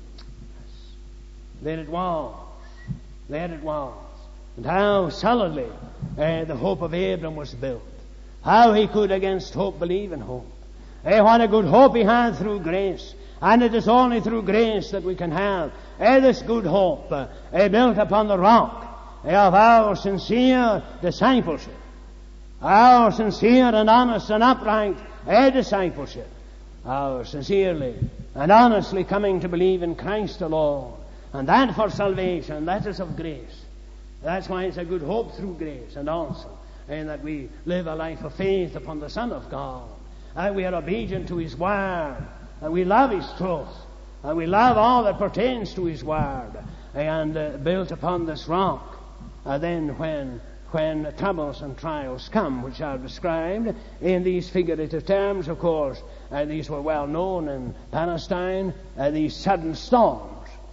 S1: there it was. There it was. And how solidly uh, the hope of Abram was built. How he could against hope believe in hope. Uh, what a good hope he had through grace. And it is only through grace that we can have uh, this good hope uh, uh, built upon the rock uh, of our sincere discipleship. Our sincere and honest and upright uh, discipleship. Our sincerely and honestly coming to believe in Christ alone. And that for salvation, that is of grace. That's why it's a good hope through grace, and also in that we live a life of faith upon the Son of God, and we are obedient to His Word, and we love His truth, and we love all that pertains to His Word, and uh, built upon this rock. And then when when troubles and trials come, which are described in these figurative terms, of course, uh, these were well known in Palestine, uh, these sudden storms.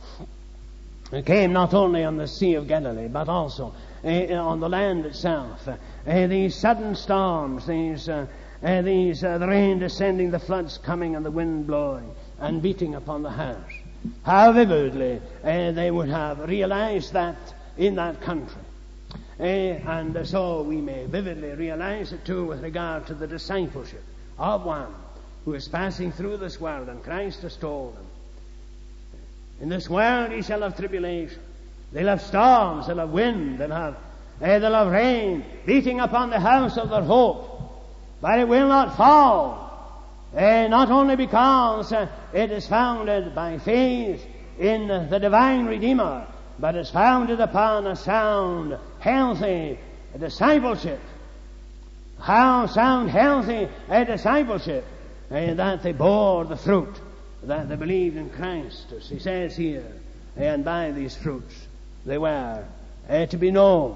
S1: It came not only on the Sea of Galilee, but also uh, on the land itself. Uh, uh, these sudden storms, these, uh, uh, these uh, the rain descending, the floods coming, and the wind blowing and beating upon the house. How vividly uh, they would have realized that in that country. Uh, and uh, so we may vividly realize it too with regard to the discipleship of one who is passing through this world, and Christ has told them, in this world ye shall have tribulation. They'll have storms, they'll have wind, they'll have, eh, they'll have rain beating upon the house of their hope. But it will not fall, eh, not only because uh, it is founded by faith in uh, the divine Redeemer, but it's founded upon a sound, healthy discipleship. How sound, healthy a discipleship, eh, that they bore the fruit, that they believed in Christ, as he says here, and by these fruits they were uh, to be known.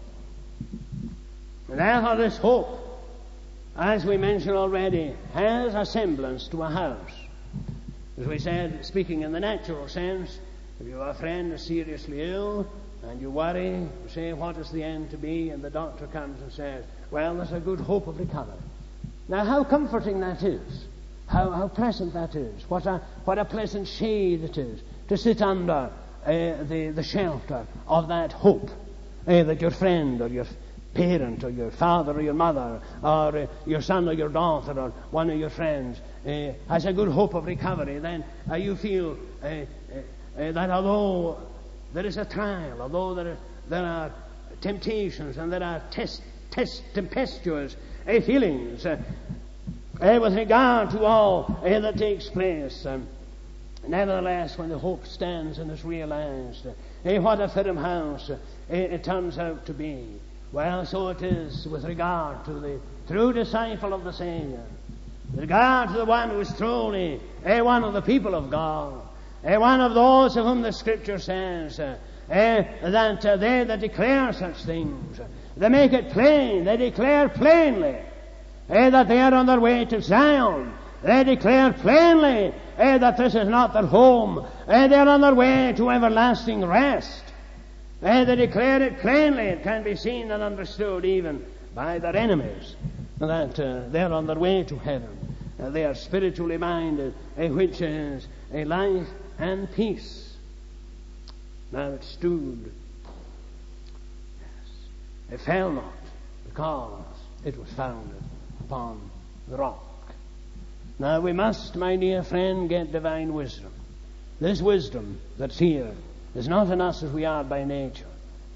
S1: And therefore this hope, as we mentioned already, has a semblance to a house. As we said, speaking in the natural sense, if you have a friend who's seriously ill, and you worry, you say, what is the end to be? And the doctor comes and says, well, there's a good hope of recovery. Now, how comforting that is. How, how pleasant that is. What a, what a pleasant shade it is to sit under uh, the, the shelter of that hope uh, that your friend or your parent or your father or your mother or uh, your son or your daughter or one of your friends uh, has a good hope of recovery. Then uh, you feel uh, uh, uh, that although there is a trial, although there are, there are temptations and there are test, test, tempestuous uh, feelings, uh, Uh, with regard to all uh, that takes place, um, nevertheless, when the hope stands and is realized, uh, what a firm house uh, it turns out to be. Well, so it is with regard to the true disciple of the Savior, with regard to the one who is truly uh, one of the people of God, uh, one of those of whom the Scripture says uh, uh, that uh, they that declare such things, uh, they make it plain, they declare plainly Eh, that they are on their way to Zion. They declare plainly eh, that this is not their home. Eh, they are on their way to everlasting rest. Eh, they declare it plainly. It can be seen and understood even by their enemies that uh, they are on their way to heaven. Uh, they are spiritually minded, eh, which is a life and peace. Now it stood. Yes. It fell not because it was founded upon the rock. Now we must, my dear friend, get divine wisdom. This wisdom that's here is not in us as we are by nature.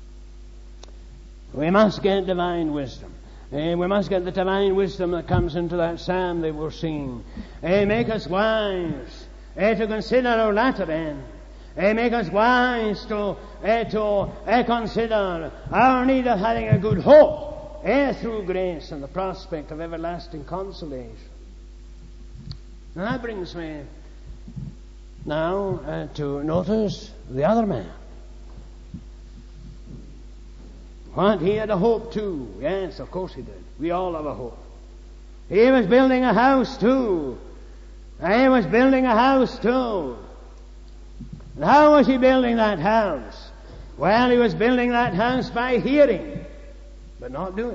S1: We must get divine wisdom. Eh, we must get the divine wisdom that comes into that psalm that we're singing. Eh, make us wise eh, to consider our latter end. Eh, make us wise to, eh, to eh, consider our need of having a good hope. Eh, through grace and the prospect of everlasting consolation. Now that brings me now uh, to notice the other man. What? He had a hope too. Yes, of course he did. We all have a hope. He was building a house too. He was building a house too. And how was he building that house? Well, he was building that house by hearing, but not doing.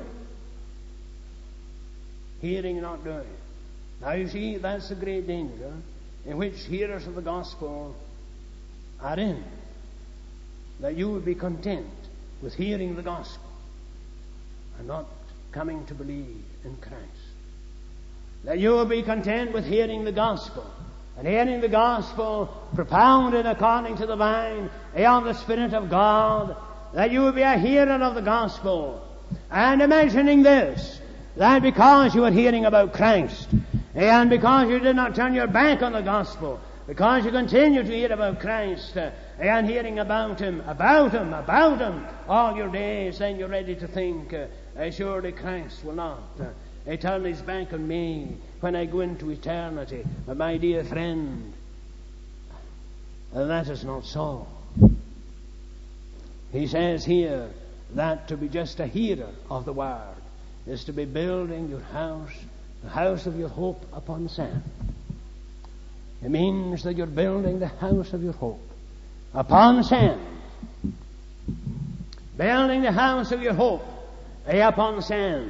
S1: Hearing, not doing. Now you see, that's the great danger in which hearers of the gospel are in. That you would be content with hearing the gospel and not coming to believe in Christ. That you will be content with hearing the gospel and hearing the gospel propounded according to the vine of the Spirit of God. That you will be a hearer of the gospel. And imagining this, that because you are hearing about Christ, and because you did not turn your back on the gospel, because you continue to hear about Christ, uh, and hearing about Him, about Him, about Him, all your days, then you're ready to think, uh, uh, surely Christ will not uh, turn His back on me when I go into eternity. But my dear friend, uh, that is not so. He says here, that to be just a hearer of the word is to be building your house, the house of your hope upon sand. It means that you're building the house of your hope upon sand. Building the house of your hope upon sand.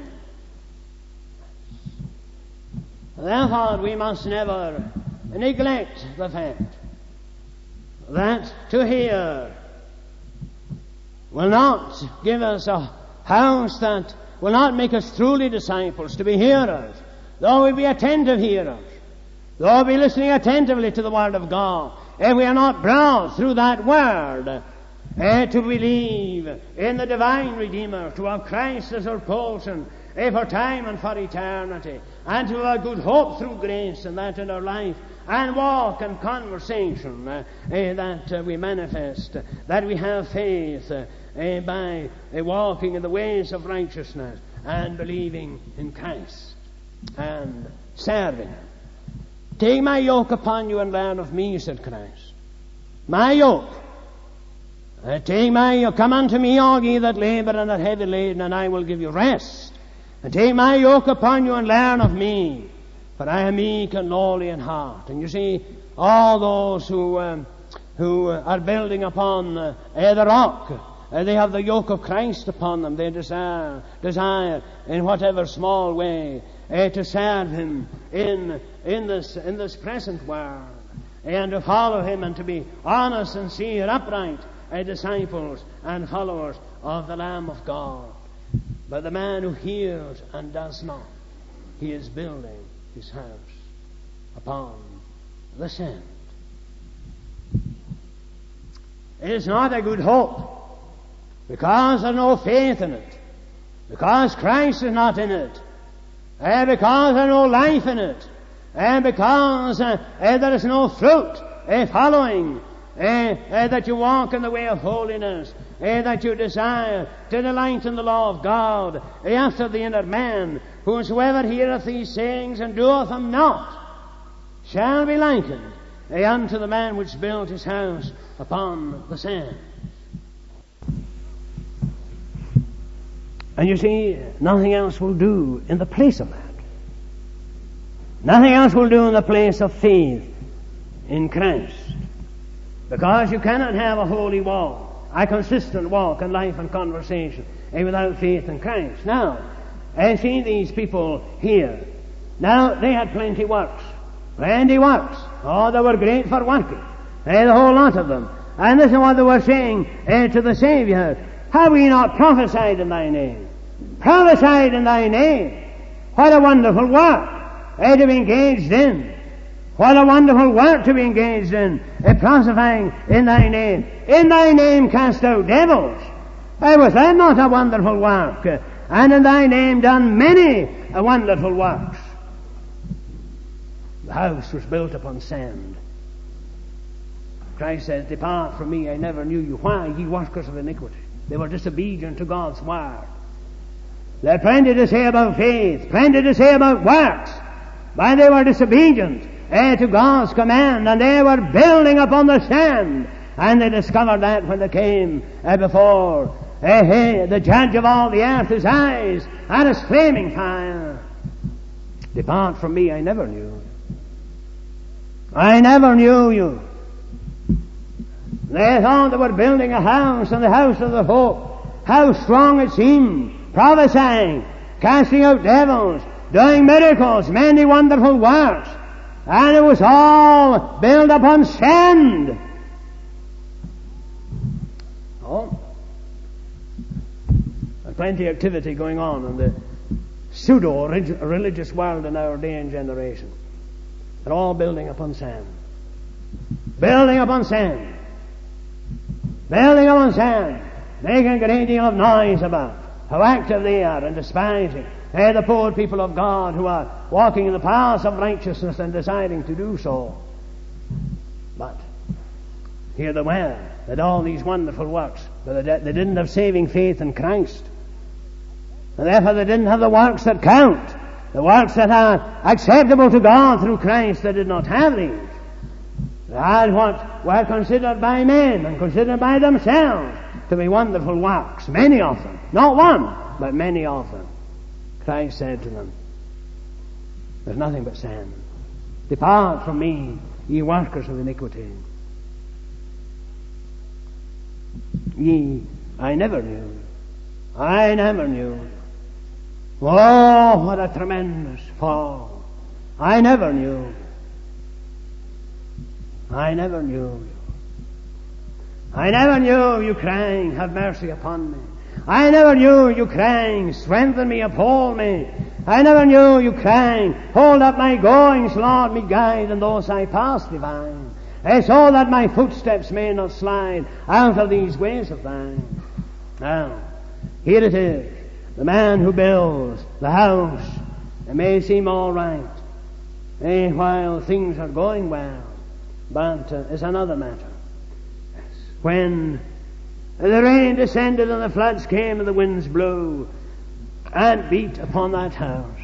S1: Therefore, we must never neglect the fact that to hear will not give us a house that will not make us truly disciples, to be hearers. Though we be attentive hearers, though we be listening attentively to the Word of God, if we are not brought through that Word eh, to believe in the divine Redeemer, to have Christ as our portion, eh, for time and for eternity, and to have a good hope through grace and that in our life, and walk in conversation uh, eh, that uh, we manifest, uh, that we have faith uh, eh, by uh, walking in the ways of righteousness and believing in Christ and serving Him. Take my yoke upon you and learn of me, said Christ. My yoke. Uh, take my yoke. Come unto me, all ye that labor and are heavy laden, and I will give you rest. And take my yoke upon you and learn of me, for I am meek and lowly in heart. And you see, all those who um, who are building upon uh, the rock, uh, they have the yoke of Christ upon them. They desire, desire in whatever small way uh, to serve Him in in this in this present world, and to follow Him and to be honest, sincere, upright uh, disciples and followers of the Lamb of God. But the man who hears and does not, he is building his house upon the sand. It is not a good hope, because there's no faith in it, because Christ is not in it, and because there's no life in it, and because uh, uh, there is no fruit uh, following, uh, uh, that you walk in the way of holiness, uh, that you desire to delight in the law of God, uh, after the inner man. Whosoever heareth these sayings and doeth them not shall be likened uh, unto the man which built his house upon the sand. And you see, nothing else will do in the place of that. Nothing else will do in the place of faith in Christ. Because you cannot have a holy walk, a consistent walk in life and conversation, without faith in Christ. Now, I see these people here. Now, they had plenty works. Plenty works. Oh, they were great for working. Eh, the whole lot of them. And this is what they were saying eh, to the Saviour. Have we not prophesied in thy name? Prophesied in thy name. What a wonderful work eh, to be engaged in. What a wonderful work to be engaged in. Eh, prophesying in thy name. In thy name cast out devils. Eh, was that not a wonderful work? Eh, and in thy name done many uh, wonderful works. The house was built upon sand. Christ says, depart from me, I never knew you. Why? Ye workers of iniquity. They were disobedient to God's word. They had plenty to say about faith, plenty to say about works, but they were disobedient eh, to God's command, and they were building upon the sand. And they discovered that when they came eh, before eh, eh, the judge of all the earth, his eyes and his flaming fire. Depart from me, I never knew you. I never knew you. They thought they were building a house, and the house of the hope. How strong it seemed, prophesying, casting out devils, doing miracles, many wonderful works. And it was all built upon sand. Oh, there's plenty of activity going on in the pseudo-religious world in our day and generation. They're all building upon sand. Building upon sand. Building upon sand. Making a great deal of noise about how active they are and despising eh, the poor people of God who are walking in the paths of righteousness and desiring to do so. But here they were, that all these wonderful works, but they didn't have saving faith in Christ. And therefore they didn't have the works that count. The works that are acceptable to God through Christ, they did not have these. They had what were considered by men and considered by themselves to be wonderful works. Many of them. Not one, but many of them. Christ said to them, there's nothing but sand. Depart from me, ye workers of iniquity. Ye, I never knew. I never knew. Oh, what a tremendous fall. I never knew. I never knew you. I never knew you crying, have mercy upon me. I never knew you crying, strengthen me, uphold me. I never knew you crying, hold up my goings, Lord, me guide, and those I pass divine. Eh, so that my footsteps may not slide out of these ways of thine. Now, here it is. The man who builds the house, it may seem all right, eh, while things are going well, but uh, it's another matter. When the rain descended and the floods came and the winds blew and beat upon that house,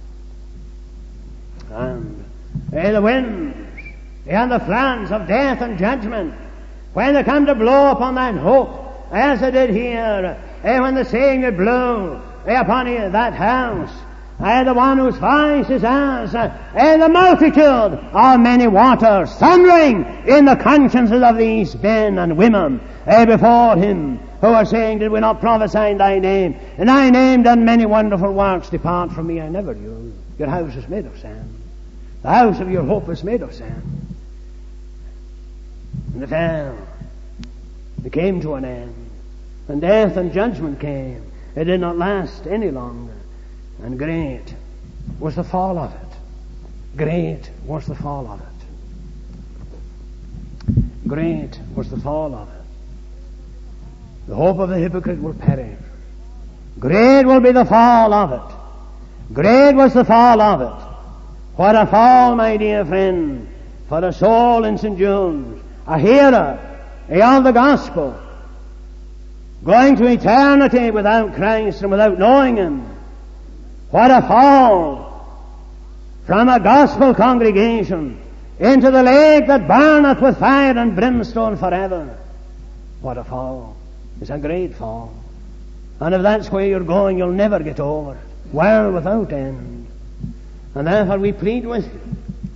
S1: and eh, the winds and the floods of death and judgment, when they come to blow upon that hope, as they did here, eh, when the Savior blew eh, upon that house, and the one whose voice is as uh, the multitude of many waters thundering in the consciences of these men and women uh, before him, who are saying, did we not prophesy in thy name? In thy name done many wonderful works. Depart from me, I never knew you. Your house is made of sand. The house of your hope is made of sand. And it fell. It came to an end. And death and judgment came. It did not last any longer. And great was the fall of it. Great was the fall of it. Great was the fall of it. The hope of the hypocrite will perish. Great will be the fall of it. Great was the fall of it. What a fall, my dear friend, for a soul in Saint Jude's, a hearer of the gospel, going to eternity without Christ and without knowing Him. What a fall from a gospel congregation into the lake that burneth with fire and brimstone forever. What a fall. It's a great fall. And if that's where you're going, you'll never get over it. World without end. And therefore we plead with you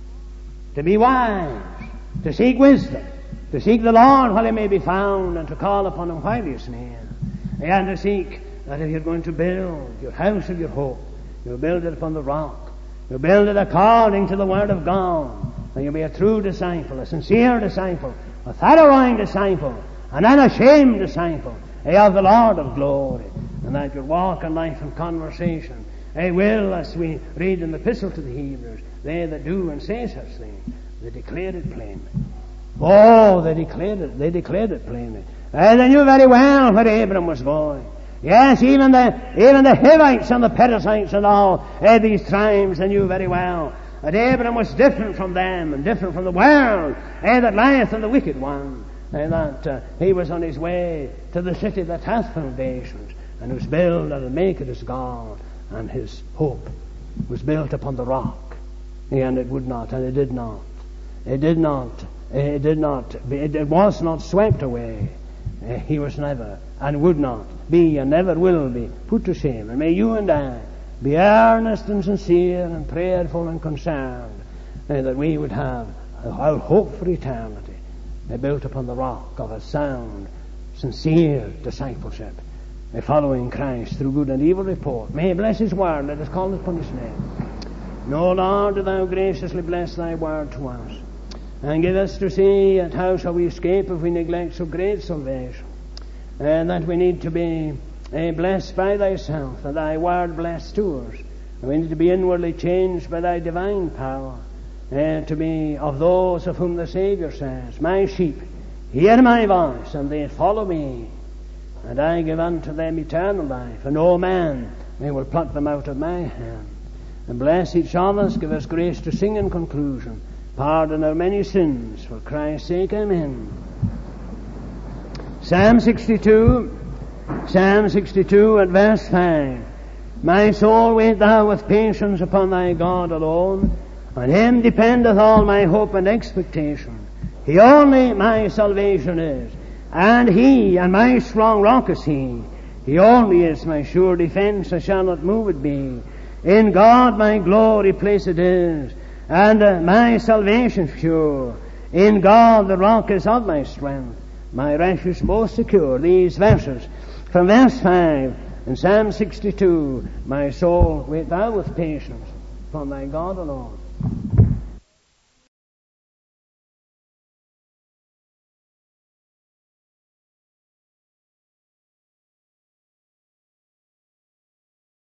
S1: to be wise, to seek wisdom, to seek the Lord while He may be found, and to call upon Him while He is near. And to seek that if you're going to build your house of your hope, you'll build it upon the rock. You'll build it according to the Word of God. And you'll be a true disciple, a sincere disciple, a thoroughgoing disciple, an unashamed disciple of the Lord of glory. And that your walk and life and conversation eh, will, as we read in the Epistle to the Hebrews, they that do and say such things, they declared it plainly. Oh, they declared it, they declared it plainly. And they knew very well where Abram was going. Yes, even the even the Hivites and the Perizzites and all uh, these tribes, they knew very well that Abraham was different from them and different from the world uh, that lieth in the wicked one, and that uh, he was on his way to the city that hath foundations, and whose builder and maker is God, and his hope was built upon the rock, and it would not, and it did not, it did not, it did not, it, it was not swept away. Uh, he was never and would not be and never will be put to shame. And may you and I be earnest and sincere and prayerful and concerned uh, that we would have our hope for eternity uh, built upon the rock of a sound, sincere discipleship, uh, following Christ through good and evil report. May He bless His word. Let us call upon His name. No, Lord, do Thou graciously bless Thy word to us, and give us to see at how shall we escape if we neglect so great salvation, and that we need to be uh, blessed by Thyself, and Thy word blessed to us, and we need to be inwardly changed by Thy divine power, uh, to be of those of whom the Saviour says, my sheep hear my voice, and they follow me, and I give unto them eternal life, and no man may will pluck them out of my hand. And bless each of us, give us grace to sing in conclusion, pardon our many sins, for Christ's sake, amen. Psalm sixty-two, Psalm sixty-two at verse five. My soul wait thou with patience upon thy God alone. On Him dependeth all my hope and expectation. He only my salvation is, and He and my strong rock is He. He only is my sure defence, I shall not move it be. In God my glory place it is, and uh, my salvation sure. In God the rock is of my strength, my refuge most secure. These verses from verse five in Psalm sixty-two. My soul wait thou with patience upon thy God alone.